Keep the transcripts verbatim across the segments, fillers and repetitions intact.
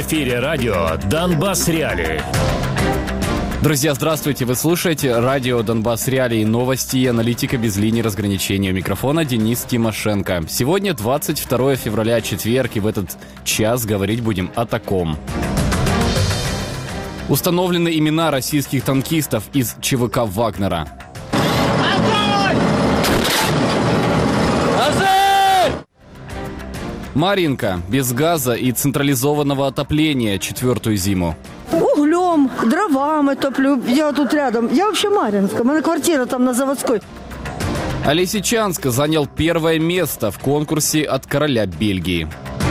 эфире радио «Донбасс Реалии». Друзья, здравствуйте! Вы слушаете радио «Донбасс Реалии», новости и аналитика без линии разграничения. У микрофона Денис Тимошенко. Сегодня двадцать второе февраля, четверг, и в этот час говорить будем о таком. Установлены имена российских танкистов из ЧВК «Вагнера». Марьинка без газа и централизованного отопления четвертую зиму. Углем, дровами топлю. Я тут рядом. Я вообще Марьинска. У меня квартира там на Заводской. А Лисичанск занял первое место в конкурсе от короля Бельгии.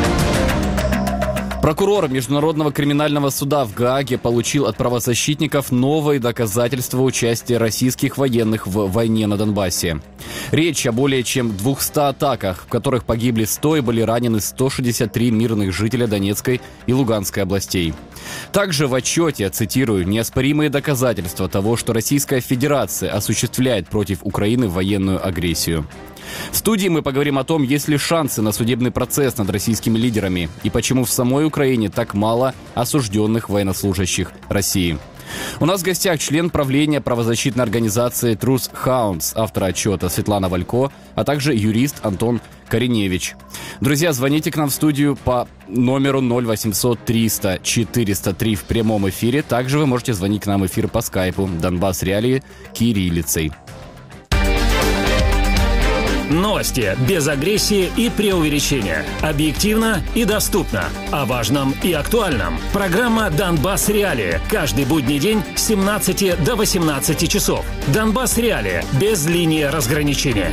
Прокурор Международного криминального суда в Гааге получил от правозащитников новые доказательства участия российских военных в войне на Донбассе. Речь о более чем двухстах атаках, в которых погибли сто и были ранены сто шестьдесят три мирных жителя Донецкой и Луганской областей. Также в отчете, цитирую, неоспоримые доказательства того, что Российская Федерация осуществляет против Украины военную агрессию. В студии мы поговорим о том, есть ли шансы на судебный процесс над российскими лидерами и почему в самой Украине так мало осужденных военнослужащих России. У нас в гостях член правления правозащитной организации Truth Hounds, автор отчета Светлана Валько, а также юрист Антон Кореневич. Друзья, звоните к нам в студию по номеру ноль восемьсот триста четыреста три в прямом эфире. Также вы можете звонить к нам в эфир по скайпу «Донбасс Реалии» кириллицей. Новости без агрессии и преувеличения. Объективно и доступно. О важном и актуальном. Программа «Донбасс Реалии». Каждый будний день с семнадцати до восемнадцати часов. «Донбасс Реалии» без линии разграничения.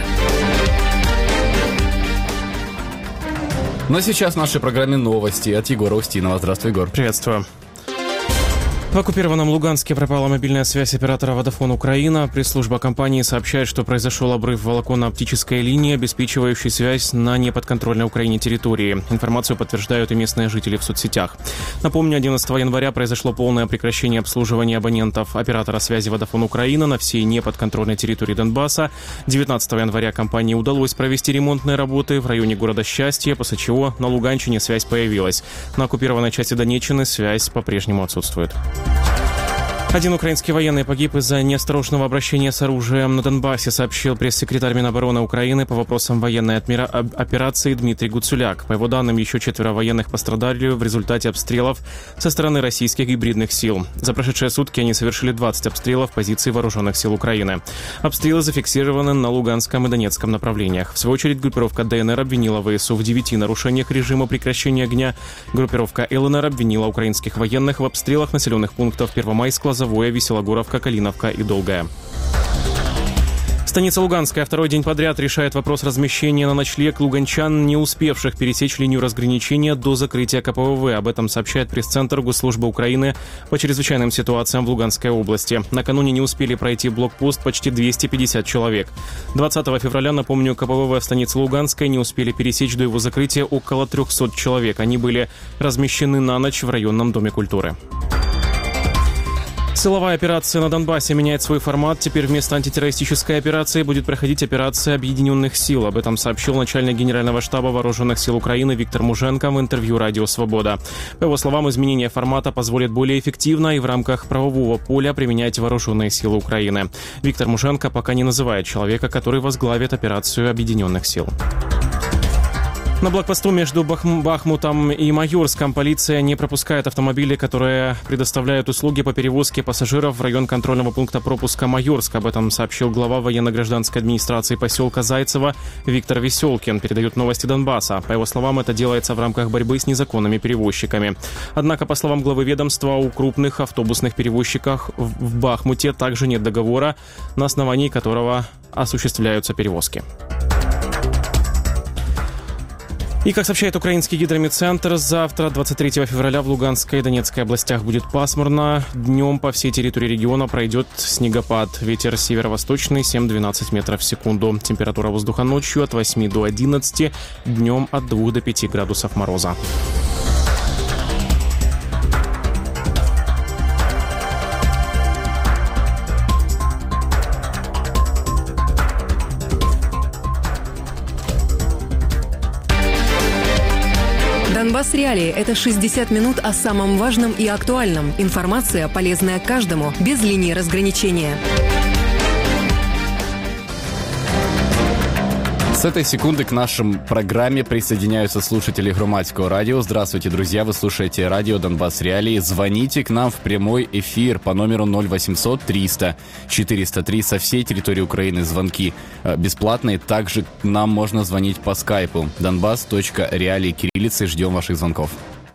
Но сейчас в нашей программе новости от Егора Устинова. Здравствуй, Егор. Приветствую. В оккупированном Луганске пропала мобильная связь оператора Vodafone Украина. Пресс-служба компании сообщает, что произошел обрыв волоконно-оптической линии, обеспечивающей связь на неподконтрольной Украине территории. Информацию подтверждают и местные жители в соцсетях. Напомню, одиннадцатого января произошло полное прекращение обслуживания абонентов оператора связи Vodafone Украина на всей неподконтрольной территории Донбасса. девятнадцатого января компании удалось провести ремонтные работы в районе города Счастье, после чего на Луганщине связь появилась. На оккупированной части Донеччины связь по-прежнему отсутствует. Один украинский военный погиб из-за неосторожного обращения с оружием на Донбассе, сообщил пресс-секретарь Минобороны Украины по вопросам военной операции Дмитрий Гуцуляк. По его данным, еще четверо военных пострадали в результате обстрелов со стороны российских гибридных сил. За прошедшие сутки они совершили двадцать обстрелов позиций вооруженных сил Украины. Обстрелы зафиксированы на Луганском и Донецком направлениях. В свою очередь, группировка ДНР обвинила ВСУ в девяти нарушениях режима прекращения огня. Группировка ЛНР обвинила украинских военных в обстрелах населенных пунктов Первомайского, Завоя, Веселогоровка, Калиновка и Долгая. Станица Луганская второй день подряд решает вопрос размещения на ночлег луганчан, не успевших пересечь линию разграничения до закрытия ка пэ вэ вэ. Об этом сообщает пресс-центр Госслужбы Украины по чрезвычайным ситуациям в Луганской области. Накануне не успели пройти блокпост почти двести пятьдесят человек. двадцатого февраля, напомню, ка пэ вэ вэ в станице Луганской не успели пересечь до его закрытия около трехсот человек. Они были размещены на ночь в районном доме культуры. Силовая операция на Донбассе меняет свой формат. Теперь вместо антитеррористической операции будет проходить операция Объединенных сил. Об этом сообщил начальник Генерального штаба Вооруженных сил Украины Виктор Муженко в интервью «Радио Свобода». По его словам, изменение формата позволит более эффективно и в рамках правового поля применять вооруженные силы Украины. Виктор Муженко пока не называет человека, который возглавит операцию Объединенных сил. На блокпосту между Бахмутом и Майорском полиция не пропускает автомобили, которые предоставляют услуги по перевозке пассажиров в район контрольного пункта пропуска Майорск. Об этом сообщил глава военно-гражданской администрации поселка Зайцево Виктор Веселкин. Передают новости Донбасса. По его словам, это делается в рамках борьбы с незаконными перевозчиками. Однако, по словам главы ведомства, у крупных автобусных перевозчиков в Бахмуте также нет договора, на основании которого осуществляются перевозки. И, как сообщает украинский гидрометцентр, завтра, двадцать третьего февраля, в Луганской и Донецкой областях будет пасмурно. Днем по всей территории региона пройдет снегопад. Ветер северо-восточный семь-двенадцать метров в секунду. Температура воздуха ночью от восьми до одиннадцати, днем от двух до пяти градусов мороза. Донбасс Реалии – это шестьдесят минут о самом важном и актуальном. Информация, полезная каждому, без линии разграничения. С этой секунды к нашей программе присоединяются слушатели Громадского радио. Здравствуйте, друзья, вы слушаете радио Донбасс Реалии. Звоните к нам в прямой эфир по номеру ноль восемьсот триста четыреста три со всей территории Украины. Звонки бесплатные. Также нам можно звонить по скайпу. донбасс точка реалии кириллицей. Ждем ваших звонков.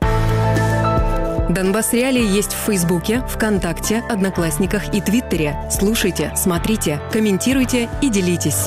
Донбасс Реалии есть в Фейсбуке, ВКонтакте, Одноклассниках и Твиттере. Слушайте, смотрите, комментируйте и делитесь.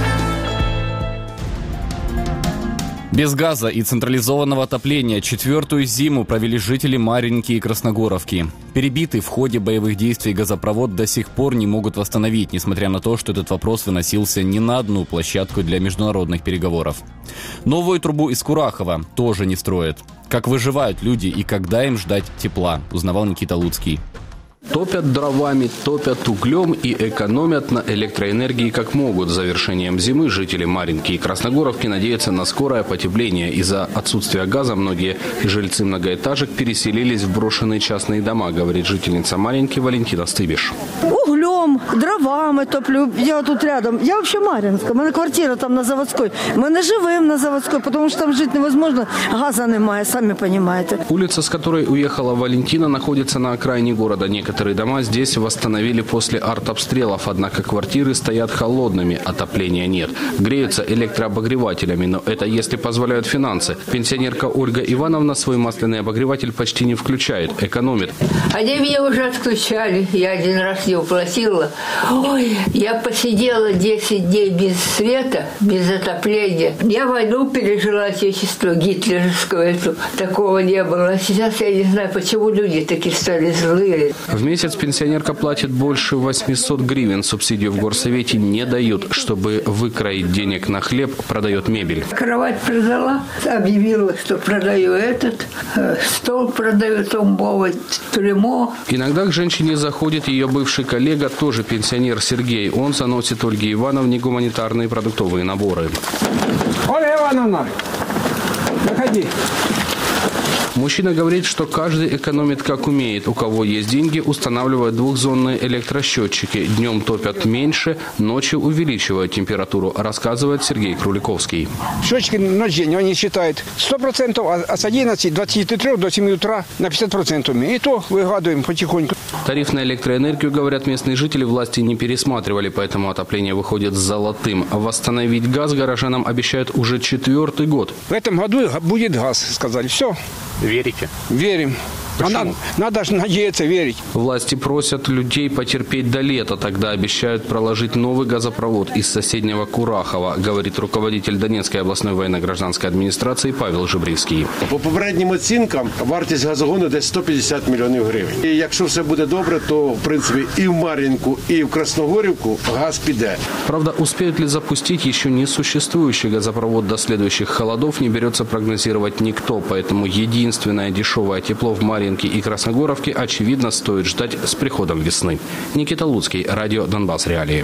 Без газа и централизованного отопления четвертую зиму провели жители Марьинки и Красногоровки. Перебитый в ходе боевых действий газопровод до сих пор не могут восстановить, несмотря на то, что этот вопрос выносился не на одну площадку для международных переговоров. Новую трубу из Курахова тоже не строят. Как выживают люди и когда им ждать тепла, узнавал Никита Луцкий. Топят дровами, топят углем и экономят на электроэнергии как могут. С завершением зимы жители Марьинки и Красногоровки надеются на скорое потепление. Из-за отсутствия газа многие жильцы многоэтажек переселились в брошенные частные дома, говорит жительница Марьинки Валентина Стыбиш. Углем, дровами топлю. Я тут рядом. Я вообще Мар'їнська. У мене квартира там на Заводской. Мы не живем на Заводской, потому что там жить невозможно. Газа немає, сами понимаете. Улица, с которой уехала Валентина, находится на окраине города. Некоторые дома здесь восстановили после артобстрелов, однако квартиры стоят холодными, отопления нет. Греются электрообогревателями, но это если позволяют финансы. Пенсионерка Ольга Ивановна свой масляный обогреватель почти не включает, экономит. Они меня уже отключали, я один раз не уплатила. Ой, я посидела десять дней без света, без отопления. Я войну пережила, отечество гитлеровскую эту, такого не было. Сейчас я не знаю, почему люди такие стали злые. В месяц пенсионерка платит больше восемьсот гривен. Субсидию в горсовете не дают. Чтобы выкроить денег на хлеб, продает мебель. Кровать продала, объявила, что продаю этот, стол продаю, тумбовый, трюмо. Иногда к женщине заходит ее бывший коллега, тоже пенсионер Сергей. Он заносит Ольге Ивановне гуманитарные продуктовые наборы. Ольга Ивановна, заходи. Мужчина говорит, что каждый экономит как умеет. У кого есть деньги, устанавливают двухзонные электросчетчики. Днем топят меньше, ночью увеличивают температуру, рассказывает Сергей Круликовский. Счетчики ночь-день, они считают сто процентов, а с одиннадцати двадцати трёх до семи утра на пятьдесят процентов. И то выгадываем потихоньку. Тариф на электроэнергию, говорят местные жители, власти не пересматривали, поэтому отопление выходит золотым. Восстановить газ горожанам обещают уже четвертый год. В этом году будет газ, сказали. Все. Верите? Верим. А надо, надо же надеяться, верить. Власти просят людей потерпеть до лета. Тогда обещают проложить новый газопровод из соседнего Курахова, говорит руководитель Донецкой областной военно-гражданской администрации Павел Жебрівський. По попереднім оцінкам вартість газогону десь сто п'ятдесят мільйонів гривень. І якщо все буде добре, то в принципі і в Мар'їнку, і в Красногорівку газ піде. Правда, успеют ли запустить еще не существующий газопровод до следующих холодов, не берется прогнозировать никто. Поэтому единственное дешевое тепло в Марьинке и Красногоровке, очевидно, стоит ждать с приходом весны. Никита Луцкий, радио Донбасс Реалии.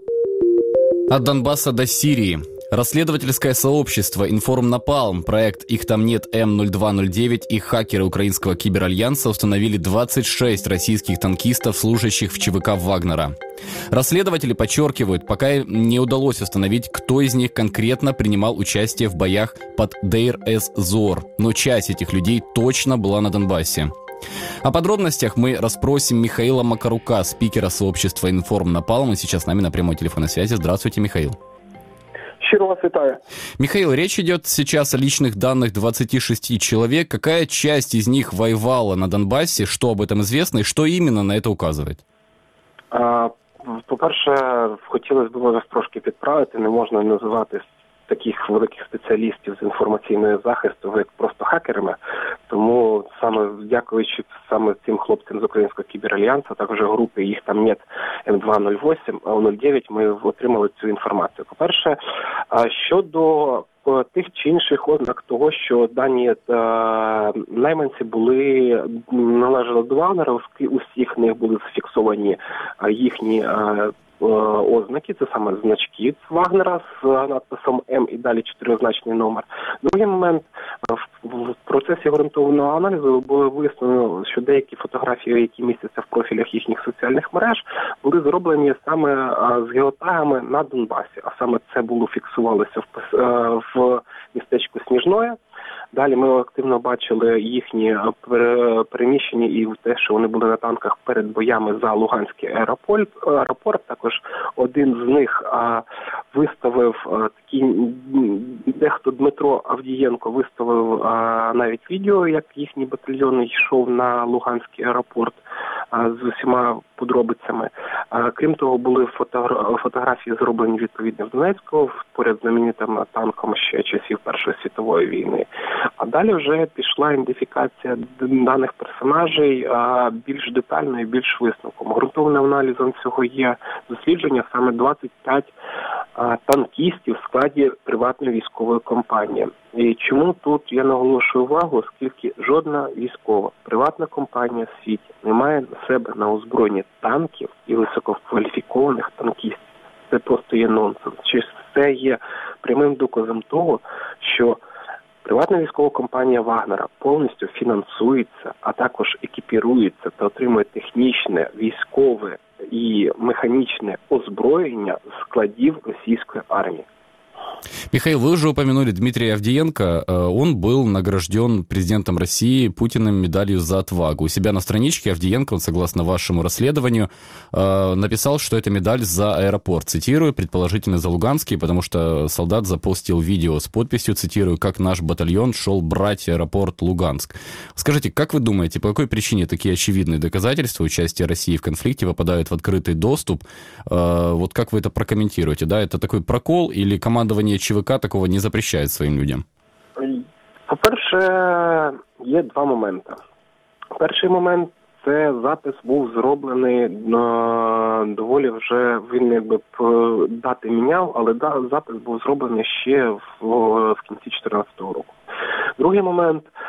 От Донбасса до Сирии. Расследовательское сообщество «Информнапалм», проект «Их там нет М ноль два ноль девять» и хакеры украинского киберальянса установили двадцать шесть российских танкистов, служащих в ЧВК Вагнера. Расследователи подчеркивают, пока не удалось установить, кто из них конкретно принимал участие в боях под Дейр-эз-Зор, но часть этих людей точно была на Донбассе. О подробностях мы расспросим Михаила Макарука, спикера сообщества «Информнапалм», и сейчас с нами на прямой телефонной связи. Здравствуйте, Михаил. Щиро вас вітаю. Михаил, речь идет сейчас о личных данных двадцати шести человек. Какая часть из них воевала на Донбассе? Что об этом известно и что именно на это указывает? А, по-перше, хотілося б вас трошки підправити. Не можна називати таких великих спеціалістів з інформаційного захисту як просто хакерами. Тому саме дякуючи саме цим хлопцям з українського кіберальянсу, також групи «Їх там нет М два ноль вісім», ноль дев'ять, ми отримали цю інформацію. По-перше, щодо тих чи інших ознак того, що дані е, найманці були, належали до Вагнера, у всіх них були зафіксовані е, їхні е, ознаки, це саме значки з Вагнера з надписом М і далі чотиризначний номер. Другий момент, В процесі ґрунтовного аналізу було вияснено, що деякі фотографії, які містяться в профілях їхніх соціальних мереж, були зроблені саме з геотагами на Донбасі. А саме це було фіксувалося в, в містечку Сніжноє. Далі ми активно бачили їхні переміщення і те, що вони були на танках перед боями за Луганський аеропорт. аеропорт. Також один з них а, виставив а, такий, дехто Дмитро Авдієнко виставив а, навіть відео, як їхній батальйон йшов на Луганський аеропорт а, з усіма подробицями. А, крім того, були фотогра- фотографії зроблені відповідно в Донецьку, поряд з знаменитим танком ще часів Першої світової війни. А далі вже пішла ідентифікація даних персонажей а, більш детально і більш висновком. Ґрунтовним аналізом цього є дослідження саме двадцять п'ять а, танкістів в складі приватної військової компанії. І чому тут я наголошую увагу, оскільки жодна військова приватна компанія в світі не має на себе на озброєнні танків і висококваліфікованих танкістів. Це просто є нонсенс. Чи це є прямим доказом того, що приватна військова компанія Вагнера повністю фінансується, а також екіпірується та отримує технічне, військове і механічне озброєння з складів російської армії. Михаил, вы уже упомянули Дмитрия Авдиенко. Он был награжден президентом России Путиным медалью за отвагу. У себя на страничке Авдиенко, он, согласно вашему расследованию, написал, что это медаль за аэропорт. Цитирую, предположительно за Луганский, потому что солдат запостил видео с подписью, цитирую, «Как наш батальон шел брать аэропорт Луганск». Скажите, как вы думаете, по какой причине такие очевидные доказательства участия России в конфликте попадают в открытый доступ? Вот как вы это прокомментируете? Да, это такой прокол или командование ЧВК такого не запрещает своїм людям? По-перше, є два моменти. Перший момент – це запис був зроблений доволі вже, він якби дати міняв, але запис був зроблений ще в, в кінці дві тисячі чотирнадцятого року. Другий момент –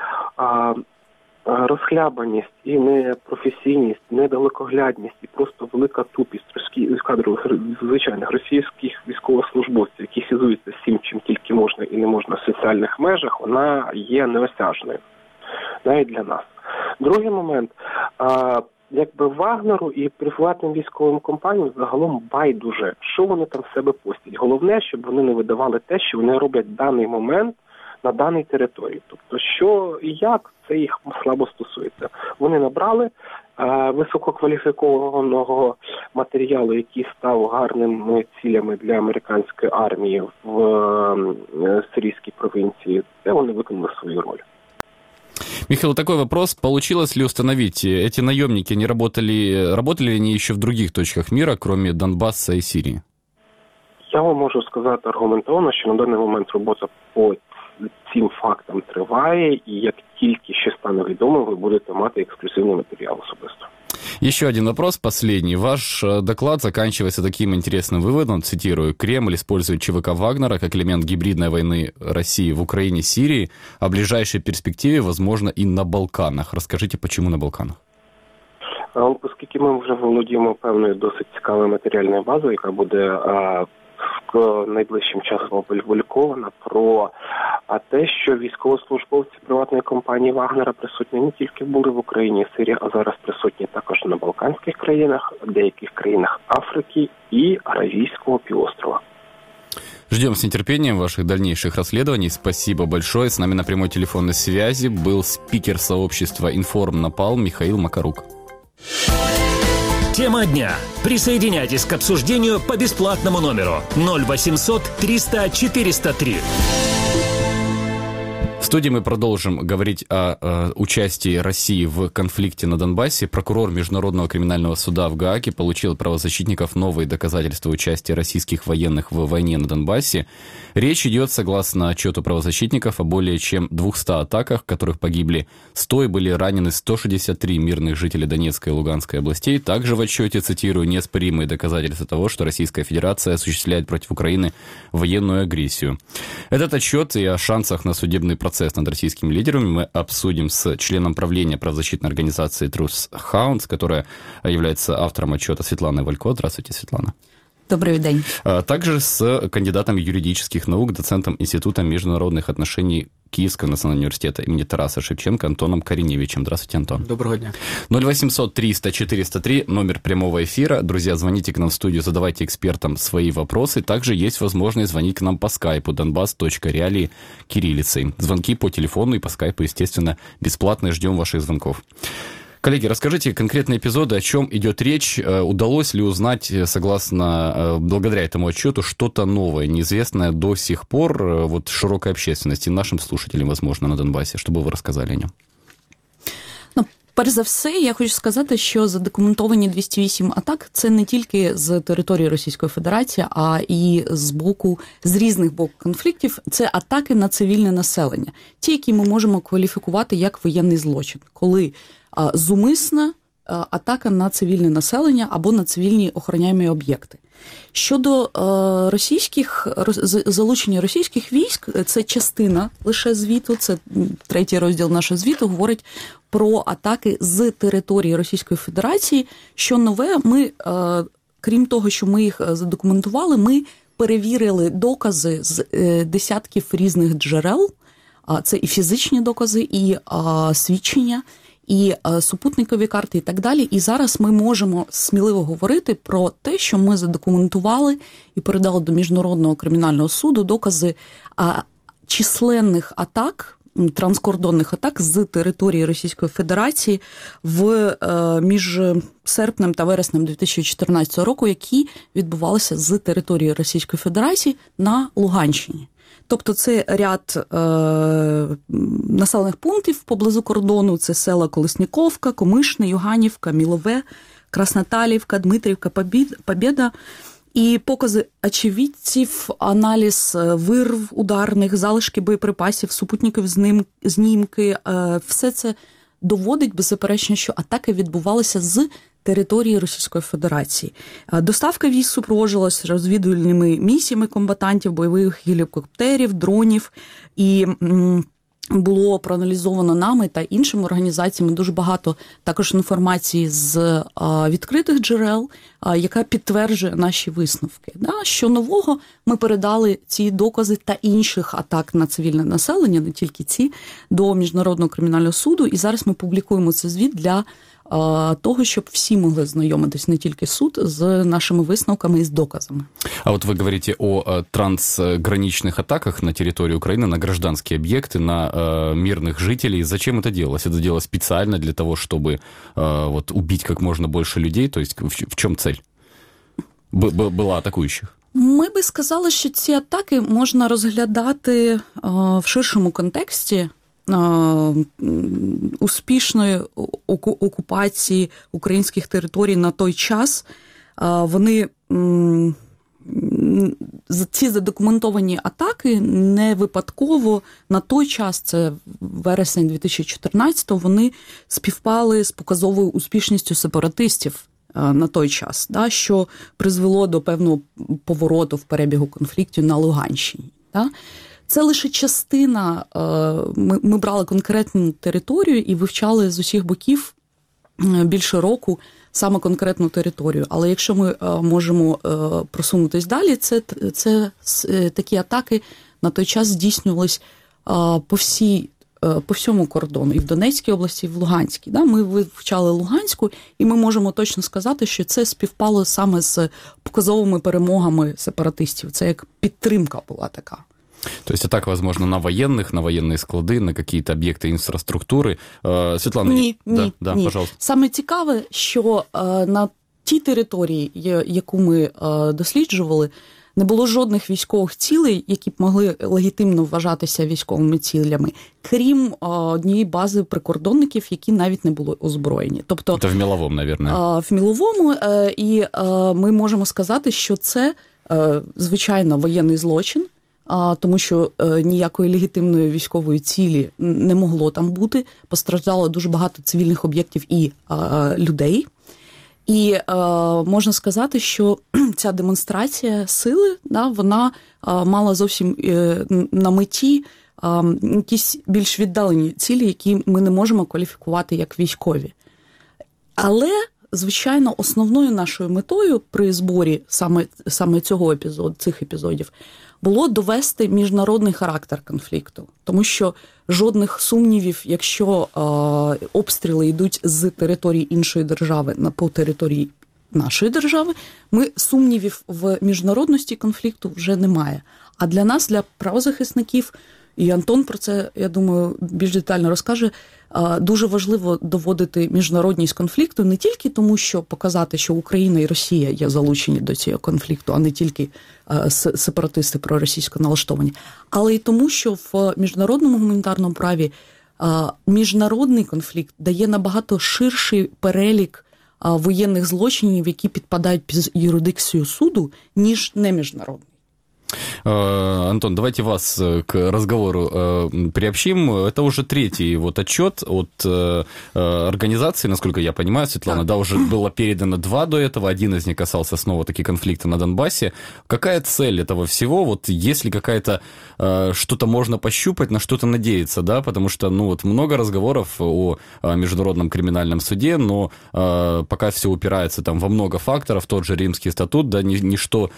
розхлябаність і непрофесійність, недалекоглядність і просто велика тупість кадрових, звичайних російських військовослужбовців, які хизуються всім, чим тільки можна і не можна в соціальних межах, вона є неосяжною. Навіть для нас. Другий момент. А, якби Вагнеру і приватним військовим компаніям загалом байдуже, що вони там в себе постять. Головне, щоб вони не видавали те, що вони роблять в даний момент на даній території. Тобто, що і як, це їх слабо стосується. Вони набрали е, висококваліфікованого матеріалу, який став гарними цілями для американської армії в е, сирійській провінції. Це вони виконали свою роль. Михаил, такой вопрос. Получилось ли установить, эти наемники не работали, работали ли они еще в других точках мира, кроме Донбасса и Сирии? Я вам можу сказати аргументовано, що на даний момент робота по цим фактам триває, і як тільки що стане відомо, ви будете мати ексклюзивний матеріал особисто. Еще один вопрос, последний. Ваш доклад заканчивается таким интересным выводом, цитирую, «Кремль использует ЧВК Вагнера как элемент гибридной войны России в Украине и Сирии, а в ближайшей перспективе, возможно, и на Балканах». Расскажите, почему на Балканах? Оскільки ми вже володіємо певною досить цікавою матеріальною базою, яка буде найближчим часом опублікована, про те, що військовослужбовці приватної компанії Вагнера присутні не тільки були в Україні і Сирії, а зараз присутні також на Балканських країнах, деяких країнах Африки і Аравійського півострова. Ждем с нетерпением ваших дальнейших расследований. Спасибо большое. С нами на прямой телефонной связи был спикер сообщества «Информ-Напал» Михаил Макарук. Тема дня. Присоединяйтесь к обсуждению по бесплатному номеру ноль восемьсот триста четыреста три. В студии мы продолжим говорить о, о участии России в конфликте на Донбассе. Прокурор Международного криминального суда в Гааге получил от правозащитников новые доказательства участия российских военных в войне на Донбассе. Речь идет, согласно отчету правозащитников, о более чем двухстах атаках, в которых погибли сто и были ранены сто шестьдесят три мирных жителей Донецкой и Луганской областей. Также в отчете, цитирую, неоспоримые доказательства того, что Российская Федерация осуществляет против Украины военную агрессию. Этот отчет и о шансах на судебный процесс над российскими лидерами мы обсудим с членом правления правозащитной организации Truth Hounds, которая является автором отчета, Светланой Валько. Здравствуйте, Светлана. Добрый день. Также с кандидатом юридических наук, доцентом Института международных отношений Киевского национального университета имени Тараса Шевченко Антоном Кореневичем. Здравствуйте, Антон. Доброго дня. ноль восемьсот триста четыреста три, номер прямого эфира. Друзья, звоните к нам в студию, задавайте экспертам свои вопросы. Также есть возможность звонить к нам по скайпу донбасс точка реалии кириллицей. Звонки по телефону и по скайпу, естественно, бесплатные. Ждем ваших звонков. Коллеги, расскажите конкретные эпизоды, о чем идет речь. Удалось ли узнать, согласно, благодаря этому отчету, что-то новое, неизвестное до сих пор вот, широкой общественности, нашим слушателям, возможно, на Донбасі, щоб ви розказали о ньому? Ну, перш за все, я хочу сказати, що задокументовані двісті вісім атак – це не тільки з території Російської Федерації, а і з боку, з різних боків конфліктів. Це атаки на цивільне населення. Ті, які ми можемо кваліфікувати як воєнний злочин. Коли зумисна атака на цивільне населення або на цивільні охороняємі об'єкти. Щодо російських, залучення російських військ, це частина лише звіту, це третій розділ нашого звіту, говорить про атаки з території Російської Федерації. Що нове, ми, крім того, що ми їх задокументували, ми перевірили докази з десятків різних джерел, це і фізичні докази, і свідчення, і супутникові карти і так далі. І зараз ми можемо сміливо говорити про те, що ми задокументували і передали до Міжнародного кримінального суду докази численних атак, транскордонних атак з території Російської Федерації в, між серпнем та вереснем дві тисячі чотирнадцятого року, які відбувалися з території Російської Федерації на Луганщині. Тобто це ряд е, населених пунктів поблизу кордону, це села Колесніковка, Комишне, Юганівка, Мілове, Красноталівка, Дмитрівка, Побєда. І покази очевидців, аналіз вирв ударних, залишки боєприпасів, супутникові знімки, е, все це доводить беззаперечно, що атаки відбувалися з території Російської Федерації. Доставка військ супроводжувалася розвідувальними місіями комбатантів, бойових гелікоптерів, дронів, і було проаналізовано нами та іншими організаціями дуже багато також інформації з відкритих джерел, яка підтверджує наші висновки. Що нового, ми передали ці докази та інших атак на цивільне населення, не тільки ці, до Міжнародного кримінального суду, і зараз ми публікуємо цей звіт для того, щоб всі могли знайомитись, не тільки суд, з нашими висновками і з доказами. А вот вы говорите о трансграничных атаках на территорию Украины, на гражданские объекты, на э, мирных жителей. Зачем это делалось? Это делалось специально для того, чтобы э, вот, убить как можно больше людей? То есть в, в чем цель Б- б- была атакующих? Ми би сказали, що ці атаки можна розглядати е, в ширшому контексті успішної окупації українських територій на той час. Вони, ці задокументовані атаки не випадково на той час, це вересень дві тисячі чотирнадцятого, вони співпали з показовою успішністю сепаратистів на той час, да, що призвело до певного повороту в перебігу конфліктів на Луганщині. Да. Це лише частина, ми, ми брали конкретну територію і вивчали з усіх боків більше року саме конкретну територію. Але якщо ми можемо просунутись далі, це, це такі атаки на той час здійснювались по всій, по всьому кордону, і в Донецькій області, і в Луганській. Ми вивчали Луганську, і ми можемо точно сказати, що це співпало саме з показовими перемогами сепаратистів. Це як підтримка була така. То есть атака, возможно, на военных, на военные склады, на какие-то объекты инфраструктуры. Світлана, ні, да, ні, да, ні. пожалуйста. Саме цікаве, що на тій території, яку ми досліджували, не було жодних військових цілей, які б могли легітимно вважатися військовими цілями, крім однієї бази прикордонників, які навіть не були озброєні. Тобто, це в Міловому, мабуть. В Міловому, і ми можемо сказати, що це, звичайно, воєнний злочин, тому що ніякої легітимної військової цілі не могло там бути. Постраждало дуже багато цивільних об'єктів і людей. І е, можна сказати, що ця демонстрація сили, да, вона е, мала зовсім е, на меті е, якісь більш віддалені цілі, які ми не можемо кваліфікувати як військові. Але, звичайно, основною нашою метою при зборі саме, саме цього епізоду, цих епізодів було довести міжнародний характер конфлікту. Тому що жодних сумнівів, якщо е, обстріли йдуть з території іншої держави на по території нашої держави, ми сумнівів в міжнародності конфлікту вже немає. А для нас, для правозахисників, і Антон про це, я думаю, більш детально розкаже, дуже важливо доводити міжнародність конфлікту не тільки тому, що показати, що Україна і Росія є залучені до цього конфлікту, а не тільки сепаратисти проросійсько налаштовані, але й тому, що в міжнародному гуманітарному праві міжнародний конфлікт дає набагато ширший перелік воєнних злочинів, які підпадають під юрисдикцію суду, ніж не міжнародний. Антон, давайте вас к разговору приобщим. Это уже третий вот отчет от организации, насколько я понимаю, Светлана, да, уже было передано два до этого, один из них касался снова-таки конфликта на Донбассе. Какая цель этого всего? Вот есть ли какая-то, что-то можно пощупать, на что-то надеяться, да, потому что, ну, вот много разговоров о Международном криминальном суде, но пока все упирается там во много факторов, тот же Римский статут, да, ничто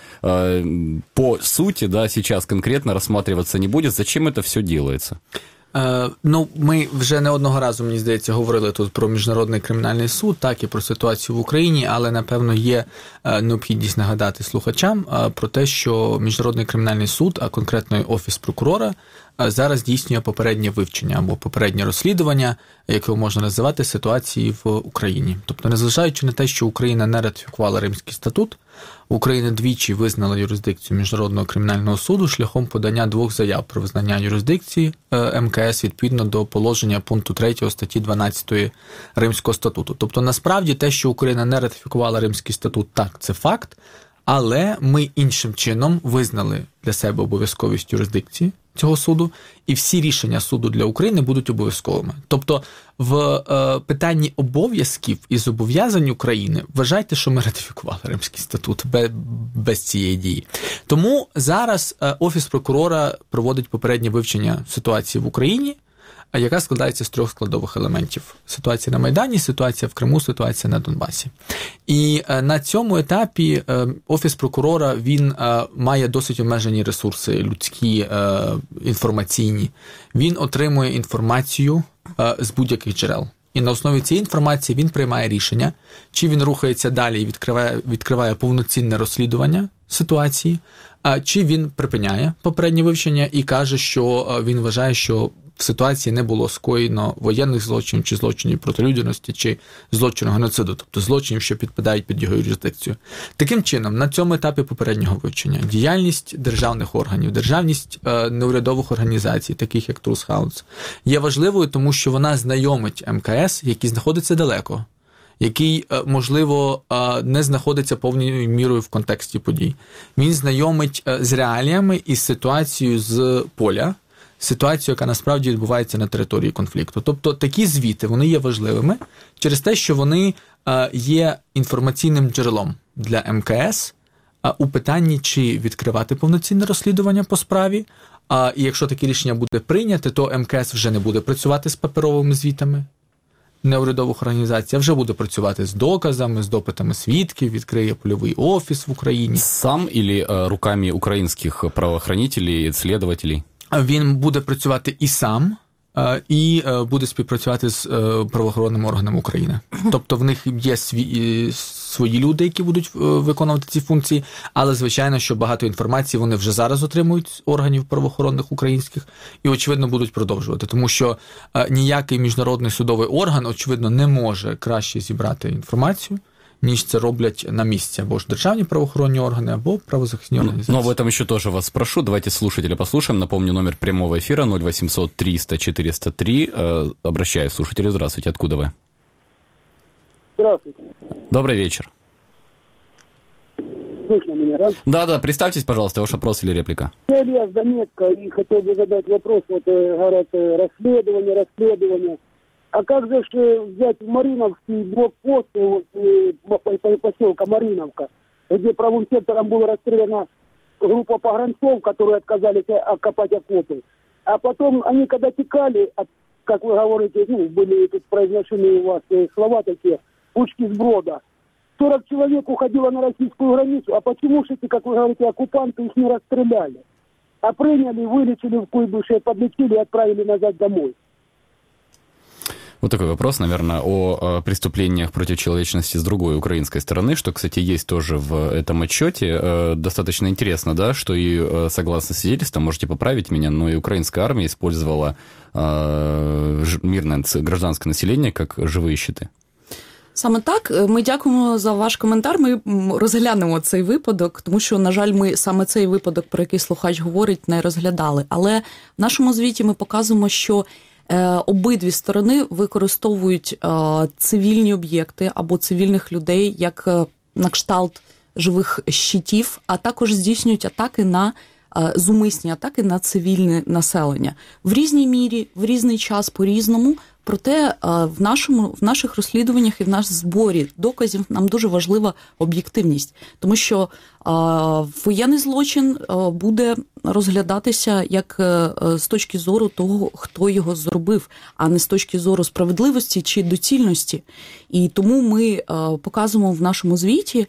по сути, да, сейчас конкретно рассматриваться не будет. Зачем это все делается? Е, ну, ми вже не одного разу, мені здається, говорили тут про Міжнародний кримінальний суд, так і про ситуацію в Україні, але, напевно, є е, необхідність нагадати слухачам е, про те, що Міжнародний кримінальний суд, а конкретно Офіс прокурора, е, зараз здійснює попереднє вивчення або попереднє розслідування, яке можна називати ситуації в Україні. Тобто, незважаючи на те, що Україна не ратифікувала Римський статут, Україна двічі визнала юрисдикцію Міжнародного кримінального суду шляхом подання двох заяв про визнання юрисдикції ем ка ес відповідно до положення пункту третього статті дванадцятої Римського статуту. Тобто, насправді, те, що Україна не ратифікувала Римський статут, так, це факт, але ми іншим чином визнали для себе обов'язковість юрисдикції цього суду, і всі рішення суду для України будуть обов'язковими. Тобто, в е, питанні обов'язків і зобов'язань України вважайте, що ми ратифікували Римський статут без, без цієї дії. Тому зараз е, Офіс прокурора проводить попереднє вивчення ситуації в Україні, яка складається з трьох складових елементів. Ситуація на Майдані, ситуація в Криму, ситуація на Донбасі. І е, на цьому етапі е, Офіс прокурора, він е, має досить обмежені ресурси людські, е, інформаційні. Він отримує інформацію е, з будь-яких джерел. І на основі цієї інформації він приймає рішення, чи він рухається далі і відкриває, відкриває повноцінне розслідування ситуації, а чи він припиняє попереднє вивчення і каже, що він вважає, що в ситуації не було скоєно воєнних злочинів, чи злочинів проти людяності, чи злочину геноциду, тобто злочинів, що підпадають під його юрисдикцію. Таким чином, на цьому етапі попереднього вивчення діяльність державних органів, державність е, неурядових організацій, таких як Truth House, є важливою, тому що вона знайомить ем ка ес, який знаходиться далеко, який, можливо, не знаходиться повною мірою в контексті подій. Він знайомить з реаліями і з ситуацією з поля, ситуацію, яка насправді відбувається на території конфлікту. Тобто такі звіти, вони є важливими через те, що вони є інформаційним джерелом для ем ка ес у питанні, чи відкривати повноцінне розслідування по справі, і якщо таке рішення буде прийняте, то ем ка ес вже не буде працювати з паперовими звітами неурядових організацій, а вже буде працювати з доказами, з допитами свідків, відкриє польовий офіс в Україні. Сам или руками українських правоохранителей, слідувателів? Він буде працювати і сам, і буде співпрацювати з правоохоронними органами України. Тобто в них є свої, свої люди, які будуть виконувати ці функції, але, звичайно, що багато інформації вони вже зараз отримують з органів правоохоронних українських і, очевидно, будуть продовжувати. Тому що ніякий міжнародний судовий орган, очевидно, не може краще зібрати інформацію, ніж це роблять на місці, або ж державні правоохоронні органи, або правозахисні організації. Но об этом еще тоже вас спрошу. Давайте слушателя послушаем. Напомню, номер прямого эфира ноль восемьсот триста четыреста три. Обращаюсь, слушатели, здравствуйте. Откуда вы? Здравствуйте. Добрый вечер. Слышно меня, да? Да-да, представьтесь, пожалуйста, ваш вопрос или реплика. Я Илья с Донецка, и хотел бы задать вопрос, вот, говорят, расследование, расследование. А как же взять Мариновский блокпост, вот, поселка Мариновка, где правым сектором была расстреляна группа погранцов, которые отказались окопать окопы. А потом они когда текали, как вы говорите, ну, были тут произнесены у вас слова такие, пучки сброда, сорок человек уходило на российскую границу. А почему же эти, как вы говорите, оккупанты их не расстреляли? а приняли, вылечили в Куйбышеве, подлечили и отправили назад домой. Вот такой вопрос, наверное, о, о преступлениях против человечности с другой украинской стороны, что, кстати, есть тоже в этом отчете. Э, достаточно интересно, да, что и э, согласно свидетельствам, можете поправить меня, но и украинская армия использовала э, мирное гражданское население как живые щиты. Саме так. Ми дякуємо за ваш коментар. Ми розглянемо цей випадок, тому що, на жаль, ми саме цей випадок, про який слухач говорить, не розглядали. Але в нашому звіті ми показуємо, що обидві сторони використовують цивільні об'єкти або цивільних людей як на кшталт живих щитів, а також здійснюють атаки на зумисні атаки на цивільне населення. В різній мірі, в різний час, по-різному. Проте в нашому, в наших розслідуваннях і в нашому зборі доказів нам дуже важлива об'єктивність. Тому що воєнний злочин буде розглядатися як з точки зору того, хто його зробив, а не з точки зору справедливості чи доцільності. І тому ми показуємо в нашому звіті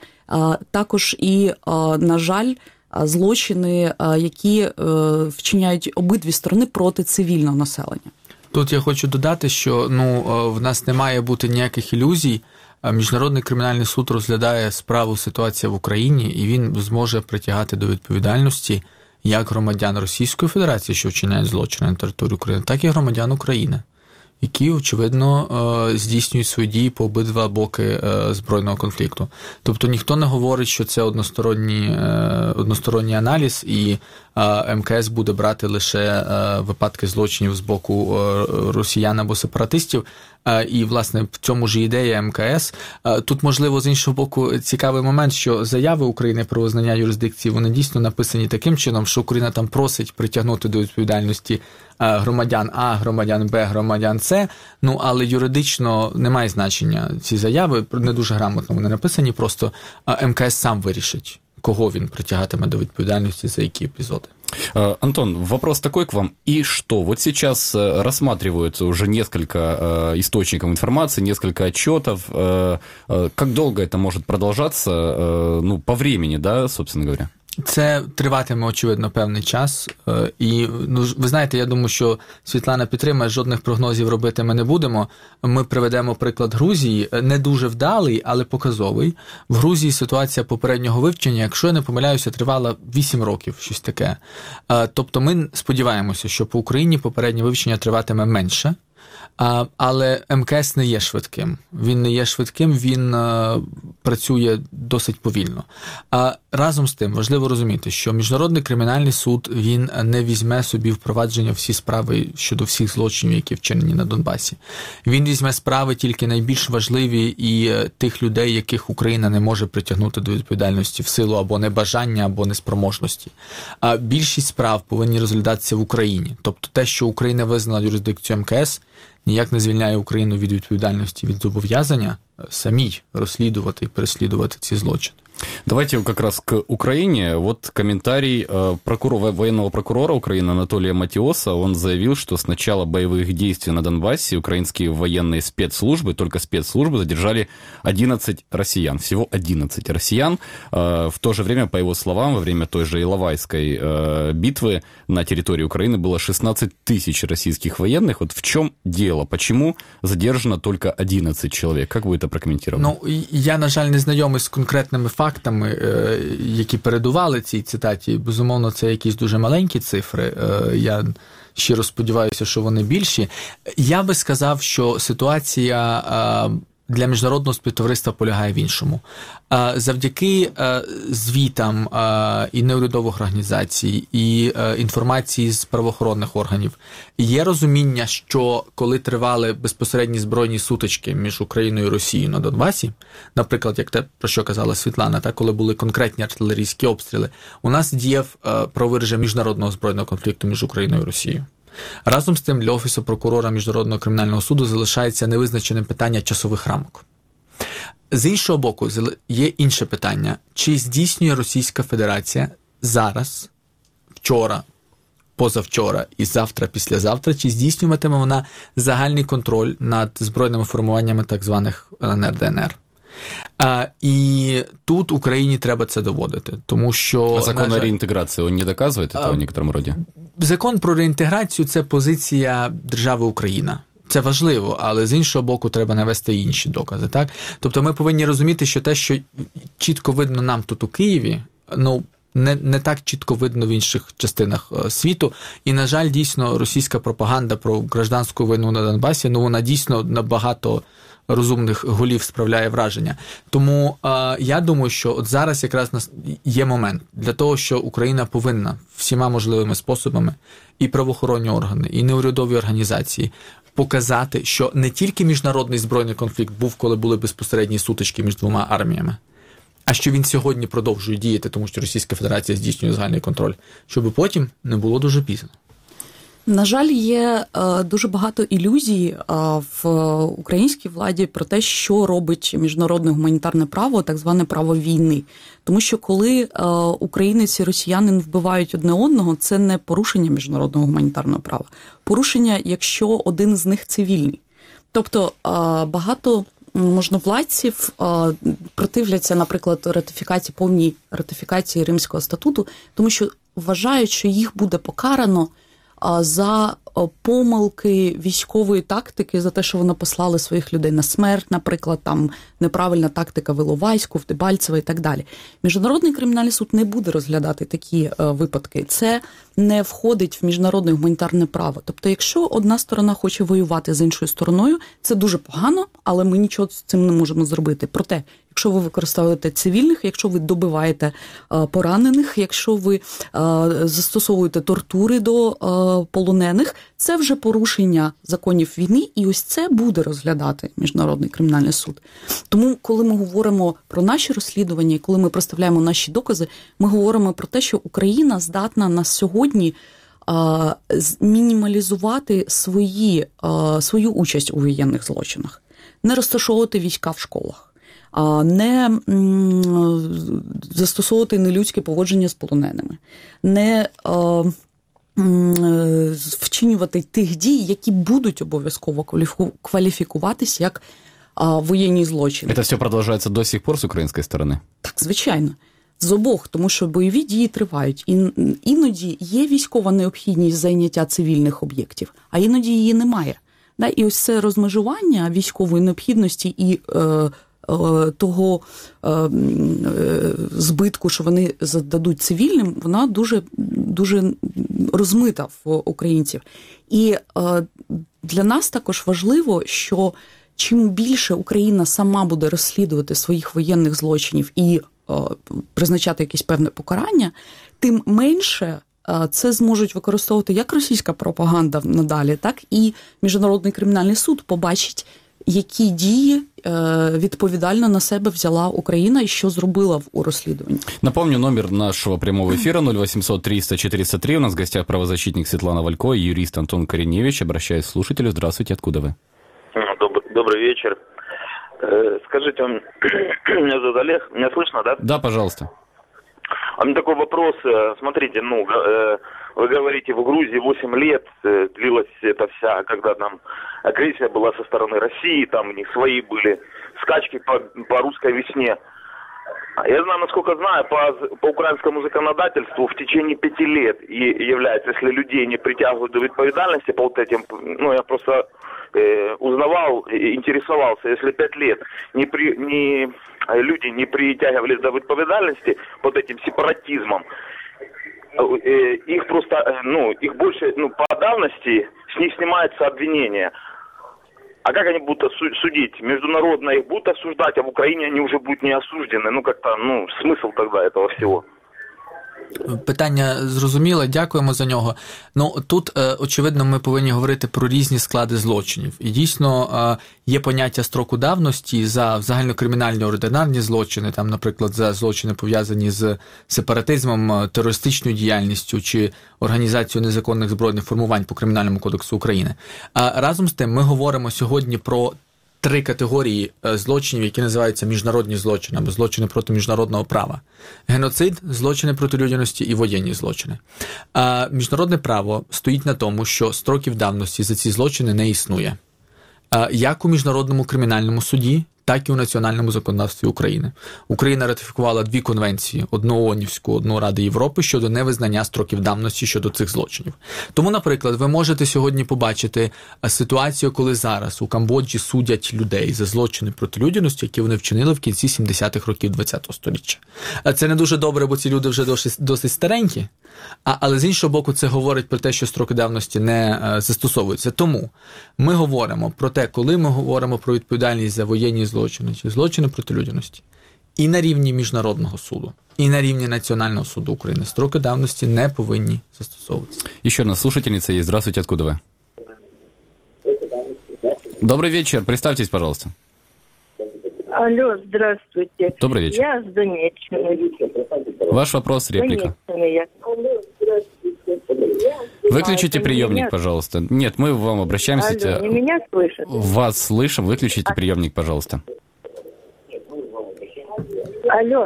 також і, на жаль, злочини, які вчиняють обидві сторони проти цивільного населення. Тут я хочу додати, що ну, в нас не має бути ніяких ілюзій. Міжнародний кримінальний суд розглядає справу «Ситуація в Україні», і він зможе притягати до відповідальності як громадян Російської Федерації, що вчиняють злочини на території України, так і громадян України, які, очевидно, здійснюють свої дії по обидва боки збройного конфлікту. Тобто ніхто не говорить, що це односторонній, односторонній аналіз, і ем ка ес буде брати лише випадки злочинів з боку росіян або сепаратистів. І, власне, в цьому ж ідея ем ка ес. Тут, можливо, з іншого боку, цікавий момент, що заяви України про визнання юрисдикції, вони дійсно написані таким чином, що Україна там просить притягнути до відповідальності громадян А, громадян Б, громадян С, ну, але юридично немає значення ці заяви, не дуже грамотно вони написані, просто ем ка ес сам вирішить, кого він притягатиме до відповідальності за які епізоди. Антон, вопрос такой к вам. И что? Вот сейчас рассматриваются уже несколько э, источников информации, несколько отчетов. Э, э, как долго это может продолжаться, э, ну, по времени, да, собственно говоря? Це триватиме, очевидно, певний час. І, ну, ви знаєте, я думаю, що Світлана підтримає, жодних прогнозів робити ми не будемо. Ми приведемо приклад Грузії, не дуже вдалий, але показовий. В Грузії ситуація попереднього вивчення, якщо я не помиляюся, тривала вісім років, щось таке. Тобто ми сподіваємося, що по Україні попереднє вивчення триватиме менше. А, але ем ка ес не є швидким. Він не є швидким, він а, працює досить повільно. А разом з тим важливо розуміти, що Міжнародний кримінальний суд, він не візьме собі впровадження всі справи щодо всіх злочинів, які вчинені на Донбасі. Він візьме справи тільки найбільш важливі і тих людей, яких Україна не може притягнути до відповідальності в силу або небажання, або неспроможності. А більшість справ повинні розглядатися в Україні. Тобто те, що Україна визнала юрисдикцію ем ка ес, ніяк не звільняє Україну від відповідальності, від зобов'язання самій розслідувати і переслідувати ці злочини. Давайте как раз к Украине. Вот комментарий прокурора, военного прокурора Украины Анатолия Матиоса. Он заявил, что с начала боевых действий на Донбассе украинские военные спецслужбы, только спецслужбы, задержали одиннадцать россиян. Всего одиннадцать россиян. В то же время, по его словам, во время той же Иловайской битвы на территории Украины было шестнадцать тысяч российских военных. Вот в чем дело? Почему задержано только одиннадцать человек? Как вы это прокомментировали? Ну, я, на жаль, не знайомий з конкретними фактами, які передували цій цитаті. Безумовно, це якісь дуже маленькі цифри. Я щиро сподіваюся, що вони більші. Я би сказав, що ситуація для міжнародного співтовариства полягає в іншому. Завдяки звітам і неурядових організацій, і інформації з правоохоронних органів є розуміння, що коли тривали безпосередні збройні сутички між Україною і Росією на Донбасі, наприклад, як те, про що казала Світлана, та коли були конкретні артилерійські обстріли, у нас діяв правовий режим міжнародного збройного конфлікту між Україною і Росією. Разом з тим, для Офісу прокурора Міжнародного кримінального суду залишається невизначеним питання часових рамок. З іншого боку, є інше питання. Чи здійснює Російська Федерація зараз, вчора, позавчора і завтра, післязавтра, чи здійснюватиме вона загальний контроль над збройними формуваннями так званих ел ен ер де ен ер? А, і тут Україні треба це доводити, тому що... А закон жаль, о реинтеграции, он не доказывает этого в некотором роде? Закон про реінтеграцію – це позиція держави Україна. Це важливо, але з іншого боку треба навести інші докази, так? Тобто ми повинні розуміти, що те, що чітко видно нам тут у Києві, ну, не, не так чітко видно в інших частинах світу. І, на жаль, дійсно, російська пропаганда про гражданську війну на Донбасі, ну, вона дійсно набагато розумних голів справляє враження. Тому е, я думаю, що от зараз якраз є момент для того, що Україна повинна всіма можливими способами, і правоохоронні органи, і неурядові організації, показати, що не тільки міжнародний збройний конфлікт був, коли були безпосередні сутички між двома арміями, а що він сьогодні продовжує діяти, тому що Російська Федерація здійснює загальний контроль, щоб потім не було дуже пізно. На жаль, є е, дуже багато ілюзій е, в українській владі про те, що робить міжнародне гуманітарне право, так зване право війни. Тому що коли е, українець і росіянин вбивають одне одного, це не порушення міжнародного гуманітарного права. Порушення, якщо один з них цивільний. Тобто е, багато можновладців е, противляться, наприклад, ратифікації, повній ратифікації Римського статуту, тому що вважають, що їх буде покарано за помилки військової тактики, за те, що вони послали своїх людей на смерть, наприклад, там неправильна тактика в Іловайську, в Дебальцево і так далі. Міжнародний кримінальний суд не буде розглядати такі е, випадки. Це не входить в міжнародне гуманітарне право. Тобто, якщо одна сторона хоче воювати з іншою стороною, це дуже погано, але ми нічого з цим не можемо зробити. Проте, якщо ви використовуєте цивільних, якщо ви добиваєте е, поранених, якщо ви е, застосовуєте тортури до е, полонених, це вже порушення законів війни, і ось це буде розглядати Міжнародний кримінальний суд. Тому, коли ми говоримо про наші розслідування, і коли ми представляємо наші докази, ми говоримо про те, що Україна здатна на сьогодні а, мінімалізувати свої, а, свою участь у воєнних злочинах, не розташовувати війська в школах, а, не м, застосовувати нелюдське поводження з полоненими, не... А, вчинювати тих дій, які будуть обов'язково кваліфікуватись як а, воєнні злочини. Це все продовжується до сих пор з української сторони? Так, звичайно. З обох, тому що бойові дії тривають. І іноді є військова необхідність зайняття цивільних об'єктів, а іноді її немає. Да? І ось це розмежування військової необхідності і е, того е, збитку, що вони зададуть цивільним, вона дуже, дуже розмита в українців. І е, для нас також важливо, що чим більше Україна сама буде розслідувати своїх воєнних злочинів і е, призначати якесь певне покарання, тим менше е, це зможуть використовувати як російська пропаганда надалі, так і Міжнародний кримінальний суд побачить, які дії е, відповідально на себе взяла Україна і що зробила в, у розслідуванні. Напомню, номер нашего прямого эфира ноль восемьсот триста четыреста три. У нас в гостях правозащитник Светлана Валько и юрист Антон Кореневич. Обращаюсь к слушателю. Здравствуйте, откуда вы? Добрый, добрый вечер. Скажите, меня зовут Олег, меня слышно, да? Да, пожалуйста. А у меня такой вопрос. Смотрите, ну, вы говорите, в Грузии восемь лет длилась эта вся, когда там агрессия была со стороны России, там у них свои были скачки по, по русской весне. Я знаю, насколько знаю, по, по украинскому законодательству в течение пяти лет и является, если людей не притягивают до ответственности по вот этим, ну, я просто э, узнавал, интересовался, если пять лет не при, не, люди не притягивались до ответственности под этим сепаратизмом, э, их просто, ну, их больше, ну, по давности с них снимается обвинение. А как они будут судить? Международно их будут осуждать, а в Украине они уже будут не осуждены. Ну, как-то, ну, смысл тогда этого всего? Питання зрозуміле, дякуємо за нього. Ну, тут, очевидно, ми повинні говорити про різні склади злочинів. І дійсно є поняття строку давності за загальнокримінальні ординарні злочини, там, наприклад, за злочини пов'язані з сепаратизмом, терористичною діяльністю чи організацією незаконних збройних формувань по Кримінальному кодексу України. А разом з тим ми говоримо сьогодні про три категорії злочинів, які називаються міжнародні злочини або злочини проти міжнародного права. Геноцид, злочини проти людяності і воєнні злочини. А міжнародне право стоїть на тому, що строків давності за ці злочини не існує. А як у Міжнародному кримінальному суді, так і у національному законодавстві України. Україна ратифікувала дві конвенції, одну ООНівську, одну Ради Європи, щодо невизнання строків давності щодо цих злочинів. Тому, наприклад, ви можете сьогодні побачити ситуацію, коли зараз у Камбоджі судять людей за злочини проти людяності, які вони вчинили в кінці сімдесятих років ХХ століття. Це не дуже добре, бо ці люди вже досить, досить старенькі, а, але з іншого боку це говорить про те, що строки давності не а, застосовуються. Тому ми говоримо про те, коли ми говоримо про відповідальність за воєнні злочини чи злочини проти людяності, і на рівні Міжнародного суду, і на рівні Національного суду України строки давності не повинні застосовуватися. Еще одна слушательница есть. Здравствуйте, откуда вы? Добрый вечер, представьтесь, пожалуйста. Алло, здравствуйте. Добрый вечер. Я с Донеччины. Ваш вопрос, реплика. Донеччины я. Алло, здравствуйте. Выключите а, приемник, меня... пожалуйста. Нет, мы вам обращаемся. Алло, не меня слышат? Вас слышим, выключите а... приемник, пожалуйста. Алло.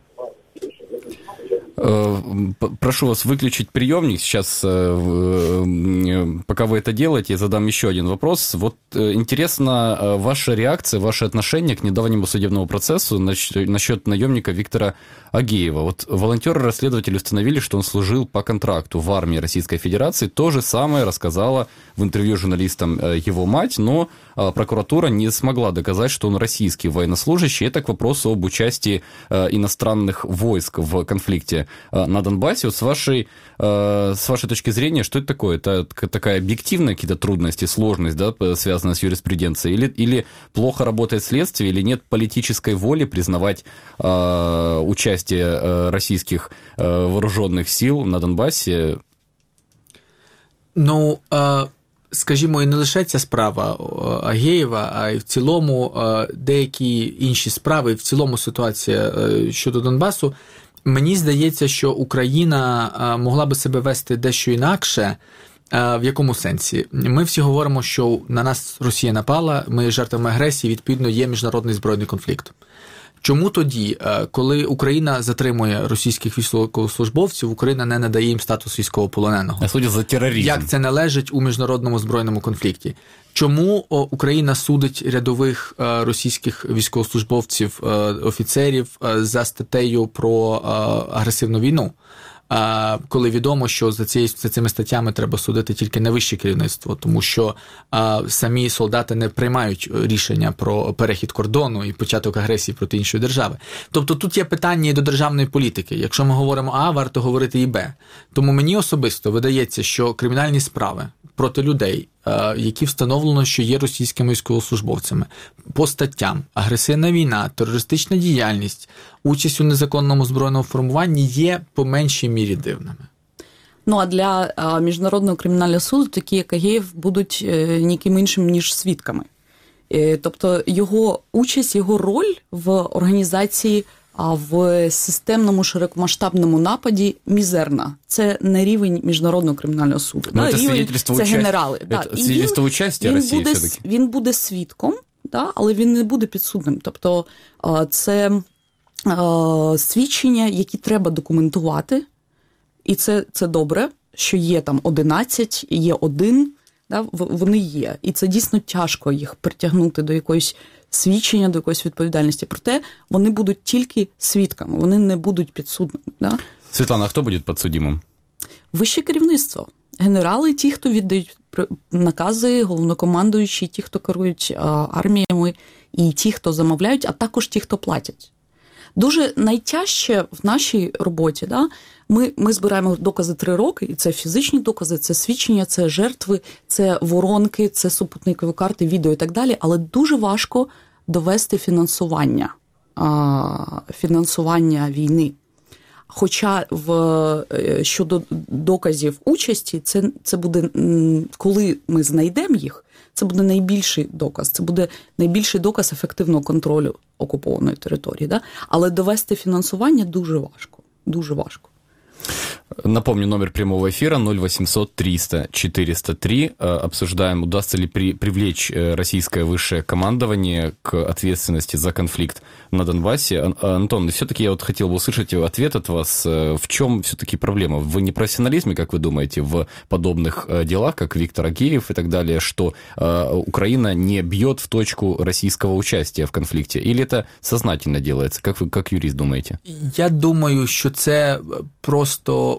Прошу вас выключить приемник. Сейчас, пока вы это делаете, я задам еще один вопрос. Вот интересна ваша реакция, ваше отношение к недавнему судебному процессу насчет наемника Виктора Агеева. Вот волонтеры-расследователи установили, что он служил по контракту в армии Российской Федерации. То же самое рассказала в интервью журналистам его мать, но прокуратура не смогла доказать, что он российский военнослужащий. Это к вопросу об участии иностранных войск в конфликте на Донбассе. Вот с вашей, с вашей точки зрения, что это такое? Это такая объективная какие-то трудности, сложность, да, связанная с юриспруденцией? Или, или плохо работает следствие, или нет политической воли признавать э, участие э, российских э, вооруженных сил на Донбасі? Ну, е, скажімо, і не лише ця справа Агеєва, а й в цілому е, деякі інші справи, і в цілому ситуація е, щодо Донбасу. Мені здається, що Україна е, могла би себе вести дещо інакше. В якому сенсі? Ми всі говоримо, що на нас Росія напала, ми жертвами агресії, відповідно, є міжнародний збройний конфлікт. Чому тоді, коли Україна затримує російських військовослужбовців, Україна не надає їм статус військовополоненого? А судять за тероризм. Як це належить у міжнародному збройному конфлікті? Чому Україна судить рядових російських військовослужбовців, офіцерів за статтею про агресивну війну? Коли відомо, що за, цією, за цими статтями треба судити тільки найвище керівництво, тому що а, самі солдати не приймають рішення про перехід кордону і початок агресії проти іншої держави. Тобто тут є питання і до державної політики. Якщо ми говоримо А, варто говорити і Б. Тому мені особисто видається, що кримінальні справи проти людей, які встановлено, що є російськими військовослужбовцями, по статтям агресивна війна, терористична діяльність, участь у незаконному збройному формуванні є по меншій мірі дивними. Ну, а для а, Міжнародного кримінального суду такі, як Агеєв, будуть е, ніким іншим, ніж свідками. Е, тобто його участь, його роль в організації, а в системному широкомасштабному нападі мізерна. Це не рівень Міжнародного кримінального суду. Ну, да? це рівень, це участь... генерали. Це да. свідчество участі Росії буде, все-таки. Він буде свідком, да? Але він не буде підсудним. Тобто це свідчення, які треба документувати, і це, це добре, що є там одинадцять, є один, да? Вони є. І це дійсно тяжко їх притягнути до якоїсь свідчення, до якоїсь відповідальності. Проте вони будуть тільки свідками, вони не будуть підсудними. Да? Світлана, а хто буде підсудимим? Вище керівництво. Генерали, ті, хто віддають накази, головнокомандуючі, ті, хто керують а, арміями, і ті, хто замовляють, а також ті, хто платять. Дуже найтяжче в нашій роботі, да, ми, ми збираємо докази три роки, і це фізичні докази, це свідчення, це жертви, це воронки, це супутникові карти, відео і так далі, але дуже важко довести фінансування, а, фінансування війни. Хоча в, щодо доказів участі, це, це буде, коли ми знайдемо їх, це буде найбільший доказ, це буде найбільший доказ ефективного контролю окупованої території. Да? Але довести фінансування дуже важко, дуже важко. Напомню, номер прямого эфира ноль восемьсот триста четыреста три. Обсуждаем, удастся ли при, привлечь российское высшее командование к ответственности за конфликт на Донбассе. Антон, все-таки я вот хотел бы услышать ответ от вас. В чем все-таки проблема? В непрофессионализме, как вы думаете, в подобных делах, как Виктор Агеев и так далее, что Украина не бьет в точку российского участия в конфликте? Или это сознательно делается? Как вы, как юрист, думаете? Я думаю, що це просто...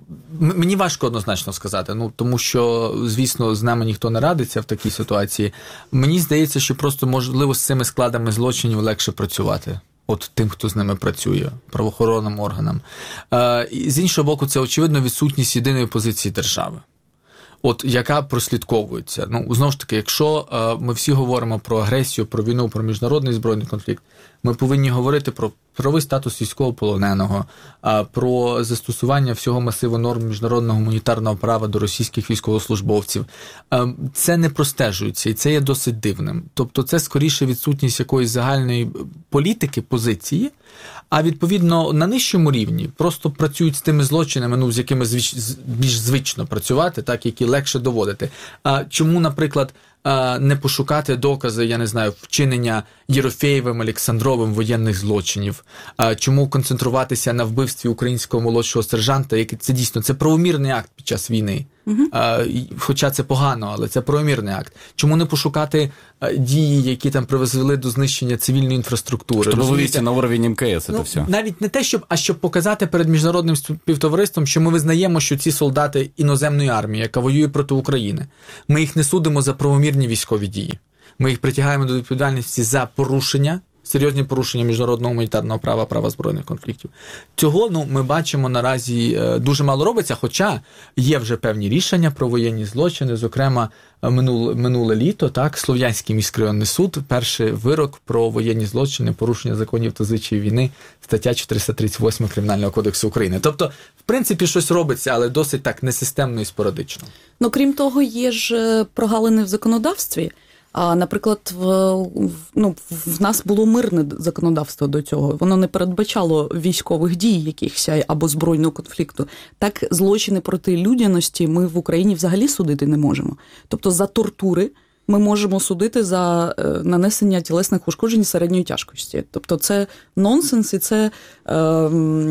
Мені важко однозначно сказати, ну, тому що, звісно, з нами ніхто не радиться в такій ситуації. Мені здається, що просто, можливо, з цими складами злочинів легше працювати. От тим, хто з ними працює, правоохоронним органам. Е, з іншого боку, це, очевидно, відсутність єдиної позиції держави. От, яка прослідковується. Ну, знову ж таки, якщо е, ми всі говоримо про агресію, про війну, про міжнародний збройний конфлікт, ми повинні говорити про правовий статус військовополоненого, е, про застосування всього масиву норм міжнародного гуманітарного права до російських військовослужбовців. Е, це не простежується, і це є досить дивним. Тобто це скоріше відсутність якоїсь загальної політики, позиції, а відповідно на нижчому рівні просто працюють з тими злочинами, ну, з якими звич... більш звично працювати, так, які легше доводити. А чому, наприклад, не пошукати докази, я не знаю, вчинення Єрофеєвим, Олександровим воєнних злочинів? Чому концентруватися на вбивстві українського молодшого сержанта, який це дійсно це правомірний акт під час війни? Uh-huh. Хоча це погано, але це правомірний акт. Чому не пошукати дії, які там привезли до знищення цивільної інфраструктури? Щоб вивести на уровень ем ка ес ну, це все. Навіть не те, щоб, а щоб показати перед міжнародним співтовариством, що ми визнаємо, що ці солдати іноземної армії, яка воює проти України, ми їх не судимо за правомірні військові дії. Ми їх притягаємо до відповідальності за порушення, серйозні порушення міжнародного гуманітарного права, права збройних конфліктів. Цього, ну, ми бачимо наразі дуже мало робиться, хоча є вже певні рішення про воєнні злочини, зокрема, минуле, минуле літо, так, Слов'янський міськрайонний суд, перший вирок про воєнні злочини, порушення законів та звичаїв війни, стаття чотириста тридцять восьма Кримінального кодексу України. Тобто, в принципі, щось робиться, але досить так несистемно і спорадично. Ну, крім того, є ж прогалини в законодавстві. А, наприклад, в, ну, в нас було мирне законодавство до цього. Воно не передбачало військових дій якихось або збройного конфлікту. Так, злочини проти людяності ми в Україні взагалі судити не можемо. Тобто за тортури ми можемо судити за е, нанесення тілесних ушкоджень середньої тяжкості. Тобто це нонсенс, і це, е,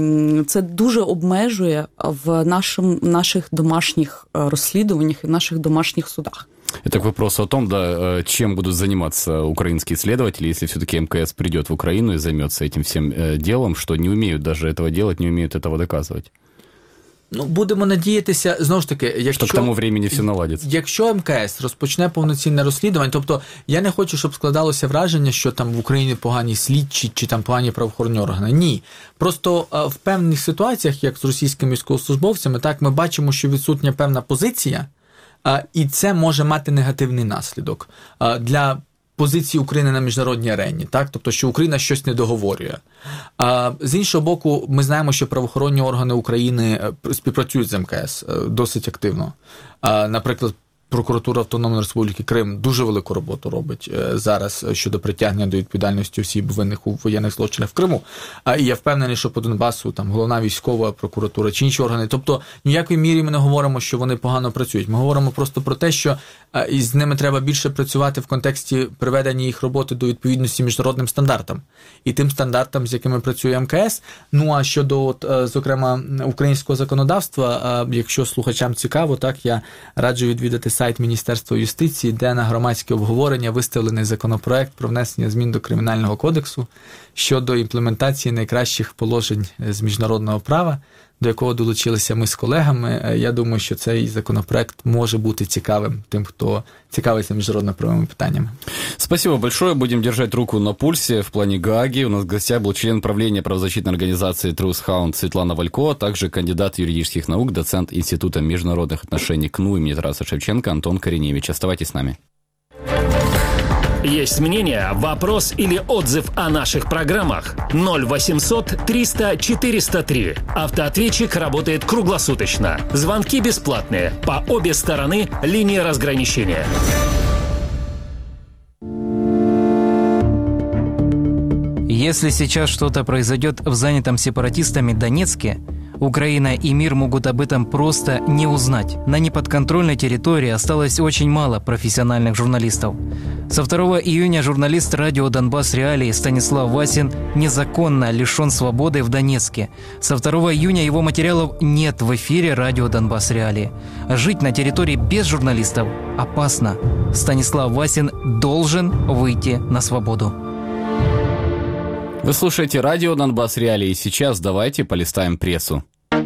це дуже обмежує в нашим, наших домашніх розслідуваннях і наших домашніх судах. Это к вопросу о том, да, чем будут заниматься украинские следователи, если все-таки эм ка эс придет в Украину и займется этим всем делом, что не умеют даже этого делать, не умеют этого доказывать. Ну, будемо надіятися, знову ж таки, якщо... Що к тому времени все наладиться. Якщо ем ка ес розпочне повноцінне розслідування, тобто я не хочу, щоб складалося враження, що там в Україні погані слідчі чи там погані правоохоронні органи. Ні. Просто в певних ситуаціях, як з російськими військовослужбовцями, так, ми бачимо, що відсутня певна позиція, і це може мати негативний наслідок для позиції України на міжнародній арені, так? Тобто, що Україна щось не договорює. З іншого боку, ми знаємо, що правоохоронні органи України співпрацюють з ем ка ес досить активно. Наприклад, Прокуратура Автономної Республіки Крим дуже велику роботу робить зараз щодо притягнення до відповідальності осіб винних у воєнних злочинах в Криму. І я впевнений, що по Донбасу там головна військова прокуратура чи інші органи. Тобто, в ніякій мірі ми не говоримо, що вони погано працюють. Ми говоримо просто про те, що із ними треба більше працювати в контексті приведення їх роботи до відповідності міжнародним стандартам. І тим стандартам, з якими працює ем ка ес. Ну, а щодо, от, зокрема, українського законодавства, якщо слухачам цікаво, так, я раджу відвідати сайт Міністерства юстиції, де на громадське обговорення виставлений законопроект про внесення змін до Кримінального кодексу щодо імплементації найкращих положень з міжнародного права, до якого долучилися ми з колегами. Я думаю, що цей законопроект може бути цікавим тим, хто цікавиться міжнародно-правовими питаннями. Спасибо большое. Будем держать руку на пульсе в плане Гааги. У нас в гостях был член правления правозащитной организации Truth Hound Светлана Валько, а также кандидат юридических наук, доцент Института международных отношений КНУ имени Тараса Шевченко Антон Кореневич. Оставайтесь с нами. Есть мнение, вопрос или отзыв о наших программах? ноль восемьсот триста четыреста три. Автоответчик работает круглосуточно. Звонки бесплатные. По обе стороны линии разграничения. Если сейчас что-то произойдет в занятом сепаратистами Донецке, Украина и мир могут об этом просто не узнать. На неподконтрольной территории осталось очень мало профессиональных журналистов. Со второго июня журналист радио «Донбасс Реалии» Станислав Васин незаконно лишен свободы в Донецке. Со второго июня его материалов нет в эфире радио «Донбасс Реалии». Жить на территории без журналистов опасно. Станислав Васин должен выйти на свободу. Вы слушаете радио «Донбасс Реалии». Сейчас давайте полистаем прессу.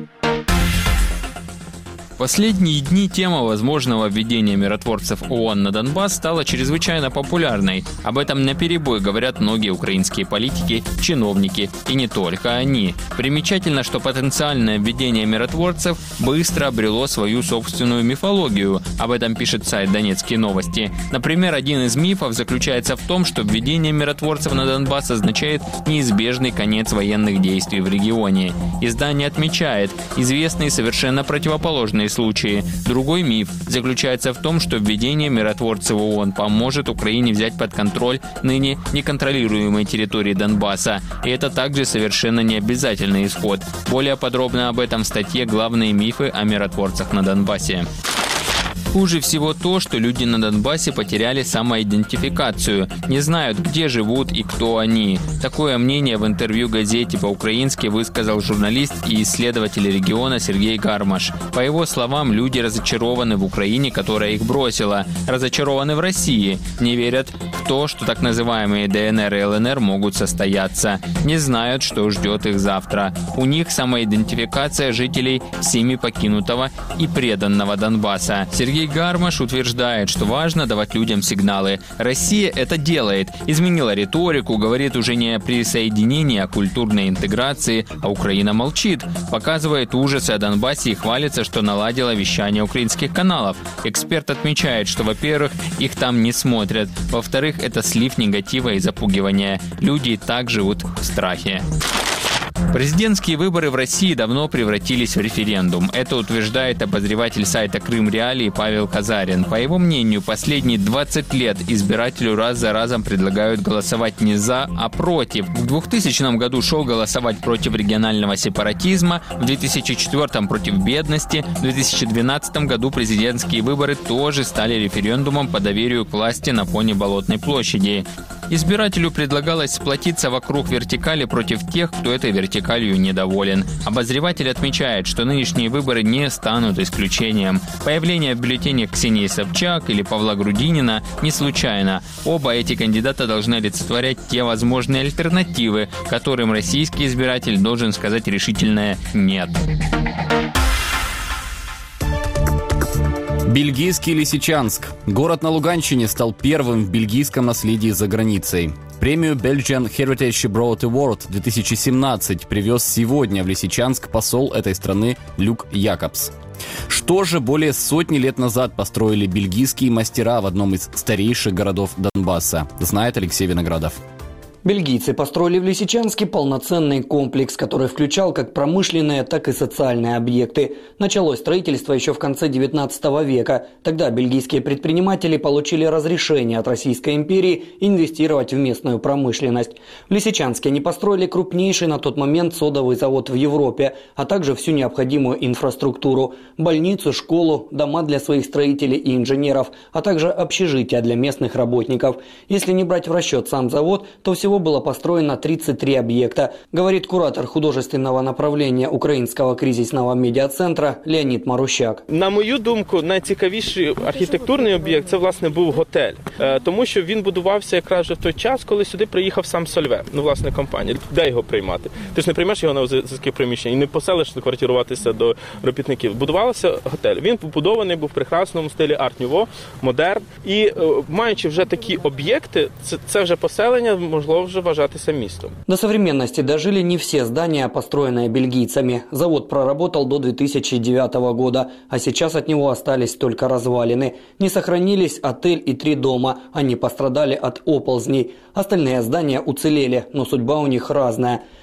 В последние дни тема возможного введения миротворцев ООН на Донбасс стала чрезвычайно популярной. Об этом наперебой говорят многие украинские политики, чиновники и не только они. Примечательно, что потенциальное введение миротворцев быстро обрело свою собственную мифологию. Об этом пишет сайт «Донецкие новости». Например, один из мифов заключается в том, что введение миротворцев на Донбасс означает неизбежный конец военных действий в регионе. Издание отмечает известные совершенно противоположные случаи. Другой миф заключается в том, что введение миротворцев ООН поможет Украине взять под контроль ныне неконтролируемые территории Донбасса. И это также совершенно необязательный исход. Более подробно об этом в статье «Главные мифы о миротворцах на Донбассе». Хуже всего то, что люди на Донбассе потеряли самоидентификацию, не знают, где живут и кто они. Такое мнение в интервью газете по-украински высказал журналист и исследователь региона Сергей Гармаш. По его словам, люди разочарованы в Украине, которая их бросила, разочарованы в России, не верят в то, что так называемые ДНР и ЛНР могут состояться, не знают, что ждет их завтра. У них самоидентификация жителей всеми покинутого и преданного Донбасса. Сергей Гармаш утверждает, что важно давать людям сигналы. Россия это делает. Изменила риторику, говорит уже не о присоединении, а о культурной интеграции, а Украина молчит. Показывает ужасы о Донбассе и хвалится, что наладила вещание украинских каналов. Эксперт отмечает, что, во-первых, их там не смотрят. Во-вторых, это слив негатива и запугивания. Люди и так живут в страхе. Президентские выборы в России давно превратились в референдум. Это утверждает обозреватель сайта «Крым Реалии» Павел Казарин. По его мнению, последние двадцать лет избирателю раз за разом предлагают голосовать не за, а против. В двухтысячном году шел голосовать против регионального сепаратизма, в две тысячи четвёртом против бедности, в две тысячи двенадцатом году президентские выборы тоже стали референдумом по доверию к власти на фоне Болотной площади. Избирателю предлагалось сплотиться вокруг вертикали против тех, кто этой вертикалью недоволен. Обозреватель отмечает, что нынешние выборы не станут исключением. Появление в бюллетенях Ксении Собчак или Павла Грудинина не случайно. Оба эти кандидата должны олицетворять те возможные альтернативы, которым российский избиратель должен сказать решительное «нет». Бельгийский Лисичанск. Город на Луганщине стал первым в бельгийском наследии за границей. Премию Belgian Heritage Abroad Award две тысячи семнадцать привез сегодня в Лисичанск посол этой страны Люк Якобс. Что же более сотни лет назад построили бельгийские мастера в одном из старейших городов Донбасса, знает Алексей Виноградов. Бельгийцы построили в Лисичанске полноценный комплекс, который включал как промышленные, так и социальные объекты. Началось строительство еще в конце девятнадцатого века. Тогда бельгийские предприниматели получили разрешение от Российской империи инвестировать в местную промышленность. В Лисичанске они построили крупнейший на тот момент содовый завод в Европе, а также всю необходимую инфраструктуру – больницу, школу, дома для своих строителей и инженеров, а также общежития для местных работников. Если не брать в расчет сам завод, то всего было построено тридцать три объекта, говорит куратор художественного направления Українського кризисного медіа-центра Леонід Марущак. На мою думку, найцікавіший архітектурний об'єкт – це, власне, був готель. Тому що він будувався якраз вже в той час, коли сюди приїхав сам Сольве, ну, власне, компанія. Де його приймати? Ти ж не приймеш його на заводське приміщення і не поселиш квартируватися до робітників. Будувався готель. Він побудований був в прекрасному стилі арт-нюво, модерн. І маючи вже такі об'єкти, це, це вже поселення, можливо, уже вважатися местом. До современности дожили не все здания, построенные бельгийцами. Завод проработал до две тысячи девятого года, а сейчас от него остались только развалины. Не сохранились отель и три дома, они пострадали от оползней. Остальные здания уцелели, но судьба у них разная.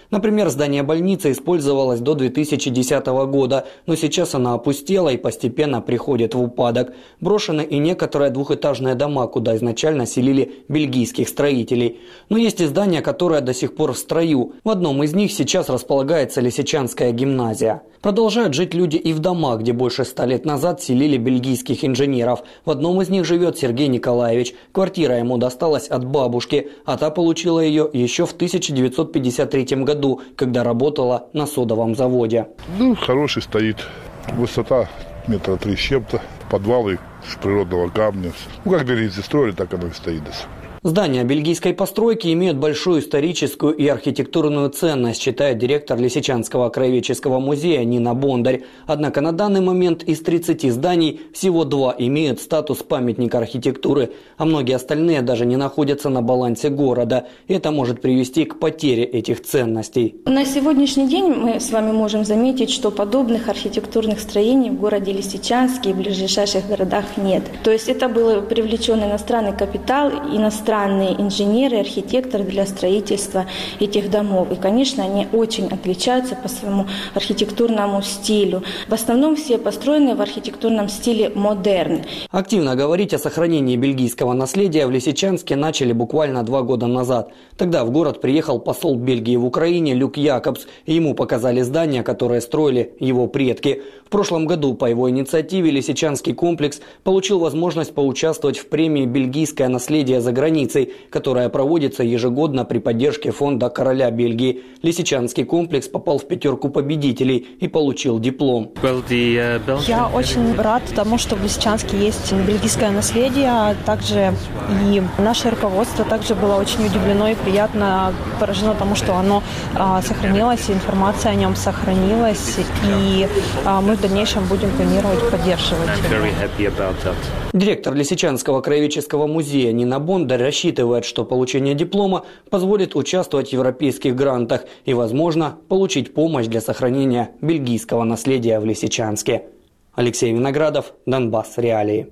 Например, здание больницы использовалось до две тысячи десятого года, но сейчас она опустела и постепенно приходит в упадок. Брошены и некоторые двухэтажные дома, куда изначально селили бельгийских строителей. Но есть и здания, которые до сих пор в строю. В одном из них сейчас располагается Лисичанская гимназия. Продолжают жить люди и в домах, где больше ста лет назад селили бельгийских инженеров. В одном из них живет Сергей Николаевич. Квартира ему досталась от бабушки, а та получила ее еще в тысяча девятьсот пятьдесят третьем году, когда работала на содовом заводе. Ну, хороший стоит. Высота метра три с чем-то. Подвалы с природного камня. Ну, как бельгийцы строили, так оно и стоит до сих пор. Здания бельгийской постройки имеют большую историческую и архитектурную ценность, считает директор Лисичанского краеведческого музея Нина Бондарь. Однако на данный момент из тридцати зданий всего два имеют статус памятника архитектуры, а многие остальные даже не находятся на балансе города. Это может привести к потере этих ценностей. На сегодняшний день мы с вами можем заметить, что подобных архитектурных строений в городе Лисичанске и в ближайших городах нет. То есть это был привлечен иностранный капитал, иностранный Иностранные инженеры, архитекторы для строительства этих домов. И, конечно, они очень отличаются по своему архитектурному стилю. В основном все построены в архитектурном стиле модерн. Активно говорить о сохранении бельгийского наследия в Лисичанске начали буквально два года назад. Тогда в город приехал посол Бельгии в Украине Люк Якобс, и ему показали здания, которые строили его предки. В прошлом году по его инициативе Лисичанский комплекс получил возможность поучаствовать в премии «Бельгийское наследие за границей», которая проводится ежегодно при поддержке фонда короля Бельгии. Лисичанский комплекс попал в пятерку победителей и получил диплом. Я очень рад тому, что в Лисичанске есть бельгийское наследие. Также и наше руководство также было очень удивлено и приятно поражено тому, что оно а, сохранилось, информация о нем сохранилась, и а, мы в дальнейшем будем планировать поддерживать. Директор Лисичанского краеведческого музея Нина Бондарь рассчитывает, что получение диплома позволит участвовать в европейских грантах и, возможно, получить помощь для сохранения бельгийского наследия в Лисичанске. Алексей Виноградов, Донбасс. Реалии.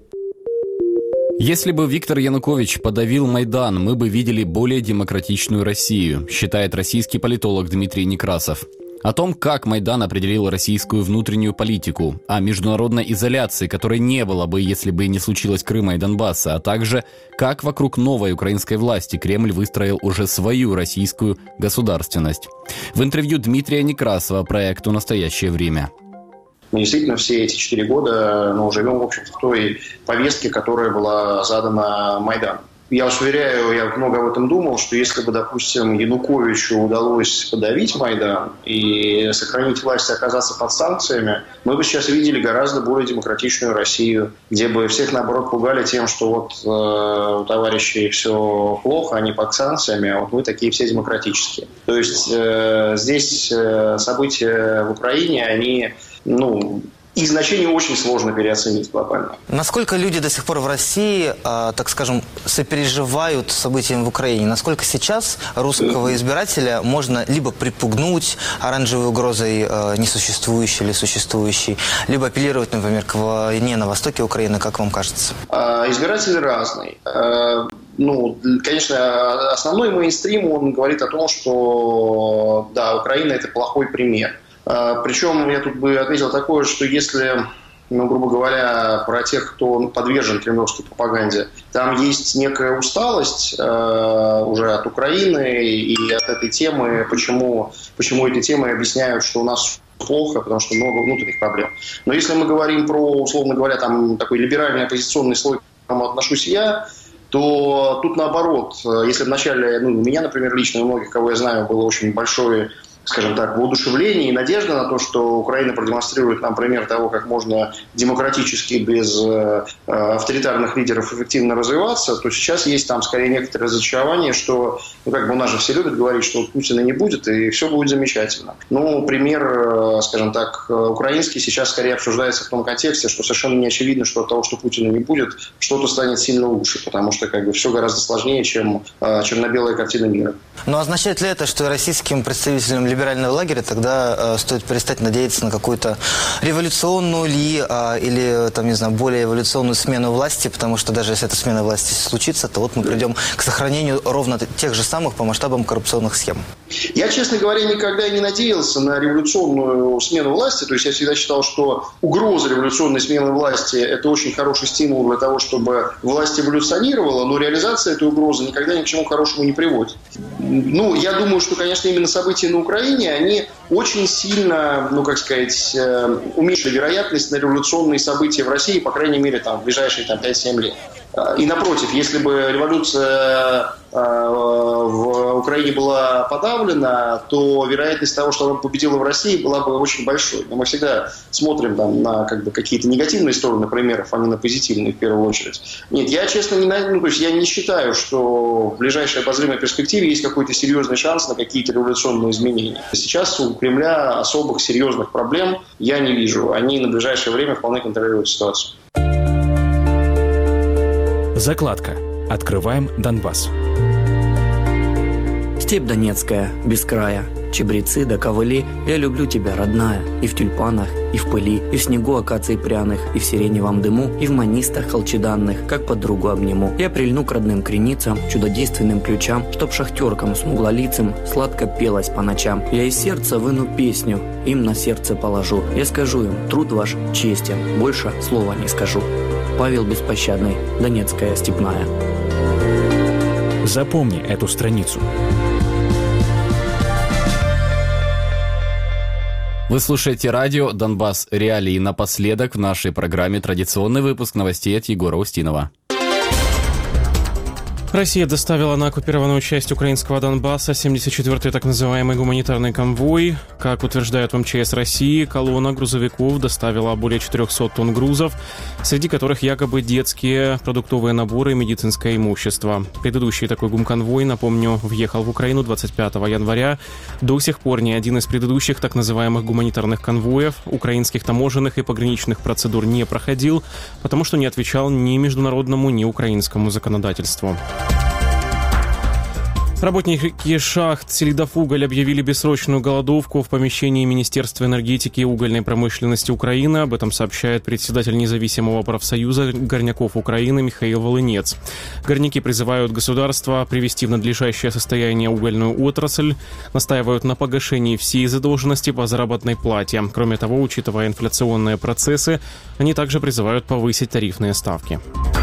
Если бы Виктор Янукович подавил Майдан, мы бы видели более демократичную Россию, считает российский политолог Дмитрий Некрасов. О том, как Майдан определил российскую внутреннюю политику, о международной изоляции, которой не было бы, если бы не случилось Крыма и Донбасса, а также как вокруг новой украинской власти Кремль выстроил уже свою российскую государственность. В интервью Дмитрия Некрасова проекту «Настоящее время». Мы действительно все эти четыре года ну, живем, в общем-то, в той повестке, которая была задана Майданом. Я вас уверяю, я много об этом думал, что если бы, допустим, Януковичу удалось подавить Майдан и сохранить власть и оказаться под санкциями, мы бы сейчас видели гораздо более демократичную Россию, где бы всех, наоборот, пугали тем, что вот э, у товарищей все плохо, они под санкциями, а вот мы такие все демократические. То есть э, здесь э, события в Украине, они, ну... их значение очень сложно переоценить глобально. Насколько люди до сих пор в России, э, так скажем, сопереживают событиям в Украине? Насколько сейчас русского избирателя можно либо припугнуть оранжевой угрозой э, несуществующей или существующей, либо апеллировать, например, к войне на востоке Украины, как вам кажется? Э, избиратель разный. Э, ну, конечно, основной мейнстрим, он говорит о том, что да, Украина – это плохой пример. Причем я тут бы отметил такое, что если, ну, грубо говоря, про тех, кто подвержен кремлевской пропаганде, там есть некая усталость э, уже от Украины и от этой темы, почему, почему эти темы объясняют, что у нас плохо, потому что много внутренних проблем. Но если мы говорим про, условно говоря, там такой либеральный оппозиционный слой, к которому отношусь я, то тут наоборот, если вначале, ну, у меня, например, лично, у многих, кого я знаю, было очень большое, скажем так, воодушевление и надежда на то, что Украина продемонстрирует нам пример того, как можно демократически, без э, авторитарных лидеров эффективно развиваться, то сейчас есть там скорее некоторое разочарование, что, ну, как бы у нас же все любят говорить, что вот Путина не будет, и все будет замечательно. Ну, пример, э, скажем так, украинский сейчас скорее обсуждается в том контексте, что совершенно не очевидно, что от того, что Путина не будет, что-то станет сильно лучше, потому что как бы все гораздо сложнее, чем э, черно-белая картина мира. Но означает ли это, что российским представителям либерального лагеря, тогда э, стоит перестать надеяться на какую-то революционную ли э, или, там, не знаю, более эволюционную смену власти, потому что даже если эта смена власти случится, то вот мы придем к сохранению ровно тех же самых по масштабам коррупционных схем. Я, честно говоря, никогда не надеялся на революционную смену власти. То есть я всегда считал, что угроза революционной смены власти – это очень хороший стимул для того, чтобы власть эволюционировала, но реализация этой угрозы никогда ни к чему хорошему не приводит. Ну, я думаю, что, конечно, именно события на Украине, они очень сильно, ну, как сказать, уменьшили вероятность на революционные события в России, по крайней мере, там, в ближайшие там, пять-семь лет. И напротив, если бы революция в Украине была подавлена, то вероятность того, что она победила в России, была бы очень большой. Но мы всегда смотрим там, на как бы, какие-то негативные стороны примеров, а не на позитивные в первую очередь. Нет, я честно не, ну, то есть я не считаю, что в ближайшей обозримой перспективе есть какой-то серьезный шанс на какие-то революционные изменения. Сейчас у Кремля особых серьезных проблем я не вижу. Они на ближайшее время вполне контролируют ситуацию. Закладка. Открываем Донбасс. Степь Донецкая, без края, чебрецы да ковыли, я люблю тебя, родная, и в тюльпанах, и в пыли, и в снегу акаций пряных, и в сиреневом дыму, и в манистах холчеданных, как подругу обниму. Я прильну к родным креницам, чудодейственным ключам, чтоб шахтеркам смуглолицым сладко пелось по ночам. Я из сердца выну песню, им на сердце положу. Я скажу им, труд ваш честен, больше слова не скажу. Павел Беспощадный, Донецкая степная. Запомни эту страницу. Вы слушаете радио «Донбасс. Реалии». Напоследок в нашей программе традиционный выпуск новостей от Егора Устинова. Россия доставила на оккупированную часть украинского Донбасса семьдесят четвёртый так называемый гуманитарный конвой. Как утверждают в эм че эс России, колонна грузовиков доставила более четырехсот тонн грузов, среди которых якобы детские продуктовые наборы и медицинское имущество. Предыдущий такой гумконвой, напомню, въехал в Украину двадцать пятого января. До сих пор ни один из предыдущих так называемых гуманитарных конвоев украинских таможенных и пограничных процедур не проходил, потому что не отвечал ни международному, ни украинскому законодательству. Работники шахт «Селидофуголь» объявили бессрочную голодовку в помещении Министерства энергетики и угольной промышленности Украины. Об этом сообщает председатель независимого профсоюза горняков Украины Михаил Волынец. Горняки призывают государство привести в надлежащее состояние угольную отрасль, настаивают на погашении всей задолженности по заработной плате. Кроме того, учитывая инфляционные процессы, они также призывают повысить тарифные ставки.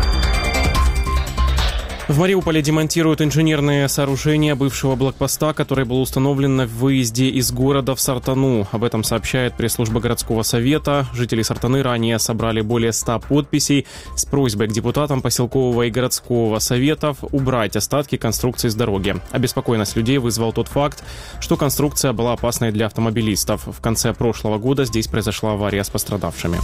В Мариуполе демонтируют инженерные сооружения бывшего блокпоста, который был установлен на выезде из города в Сартану. Об этом сообщает пресс-служба городского совета. Жители Сартаны ранее собрали более ста подписей с просьбой к депутатам поселкового и городского советов убрать остатки конструкции с дороги. Обеспокоенность людей вызвал тот факт, что конструкция была опасной для автомобилистов. В конце прошлого года здесь произошла авария с пострадавшими.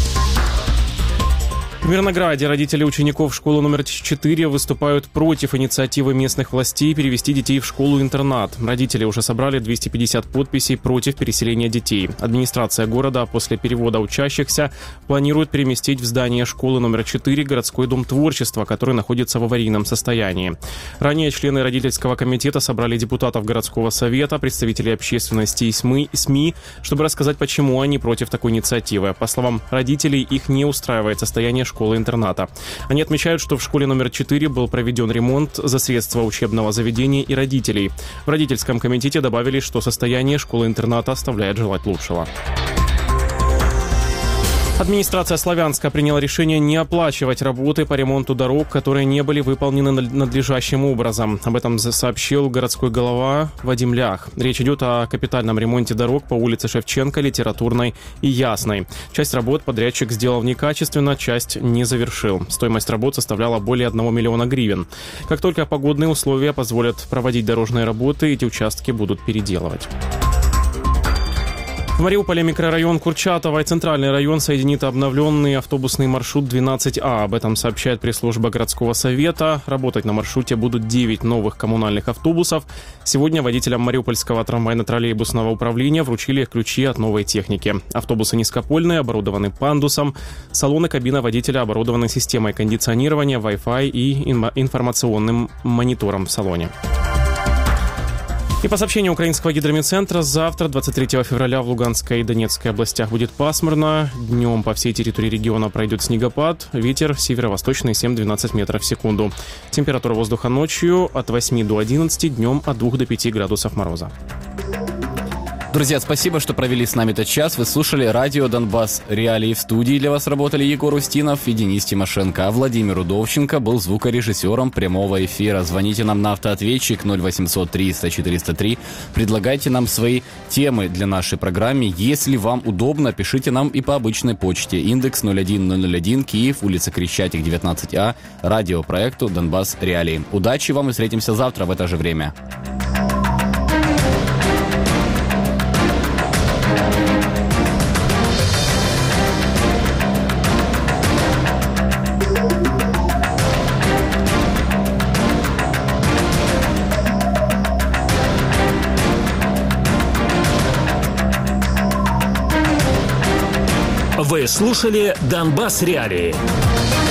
В Мирнограде родители учеников школы номер четыре выступают против инициативы местных властей перевести детей в школу-интернат. Родители уже собрали двести пятьдесят подписей против переселения детей. Администрация города после перевода учащихся планирует переместить в здание школы номер четыре городской дом творчества, который находится в аварийном состоянии. Ранее члены родительского комитета собрали депутатов городского совета, представителей общественности и СМИ, чтобы рассказать, почему они против такой инициативы. По словам родителей, их не устраивает состояние школы-интерната. Они отмечают, что в школе номер четыре был проведен ремонт за средства учебного заведения и родителей. В родительском комитете добавили, что состояние школы-интерната оставляет желать лучшего. Администрация Славянска приняла решение не оплачивать работы по ремонту дорог, которые не были выполнены надлежащим образом. Об этом сообщил городской глава Вадим Лях. Речь идет о капитальном ремонте дорог по улице Шевченко, Литературной и Ясной. Часть работ подрядчик сделал некачественно, часть не завершил. Стоимость работ составляла более одного миллиона гривен. Как только погодные условия позволят проводить дорожные работы, эти участки будут переделывать. В Мариуполе микрорайон Курчатова и центральный район соединит обновленный автобусный маршрут двенадцать А. Об этом сообщает пресс-служба городского совета. Работать на маршруте будут девять новых коммунальных автобусов. Сегодня водителям Мариупольского трамвайно-троллейбусного управления вручили ключи от новой техники. Автобусы низкопольные, оборудованы пандусом. Салон и кабина водителя оборудованы системой кондиционирования, Wi-Fi и информационным монитором в салоне. И по сообщению украинского гидромедцентра, завтра, двадцать третьего февраля, в Луганской и Донецкой областях будет пасмурно. Днем по всей территории региона пройдет снегопад. Ветер северо-восточный семь-двенадцать метров в секунду. Температура воздуха ночью от восьми до одиннадцати, днем от двух до пяти градусов мороза. Друзья, спасибо, что провели с нами этот час. Вы слушали радио «Донбасс Реалии». В студии для вас работали Егор Устинов и Денис Тимошенко. А Владимир Удовченко был звукорежиссером прямого эфира. Звоните нам на автоответчик ноль восемьсот триста четыреста три. Предлагайте нам свои темы для нашей программы. Если вам удобно, пишите нам и по обычной почте. Индекс ноль один ноль ноль один, Киев, улица Крещатик, девятнадцать А, радиопроекту «Донбасс Реалии». Удачи вам и встретимся завтра в это же время. Вы слушали «Донбасс Реалии».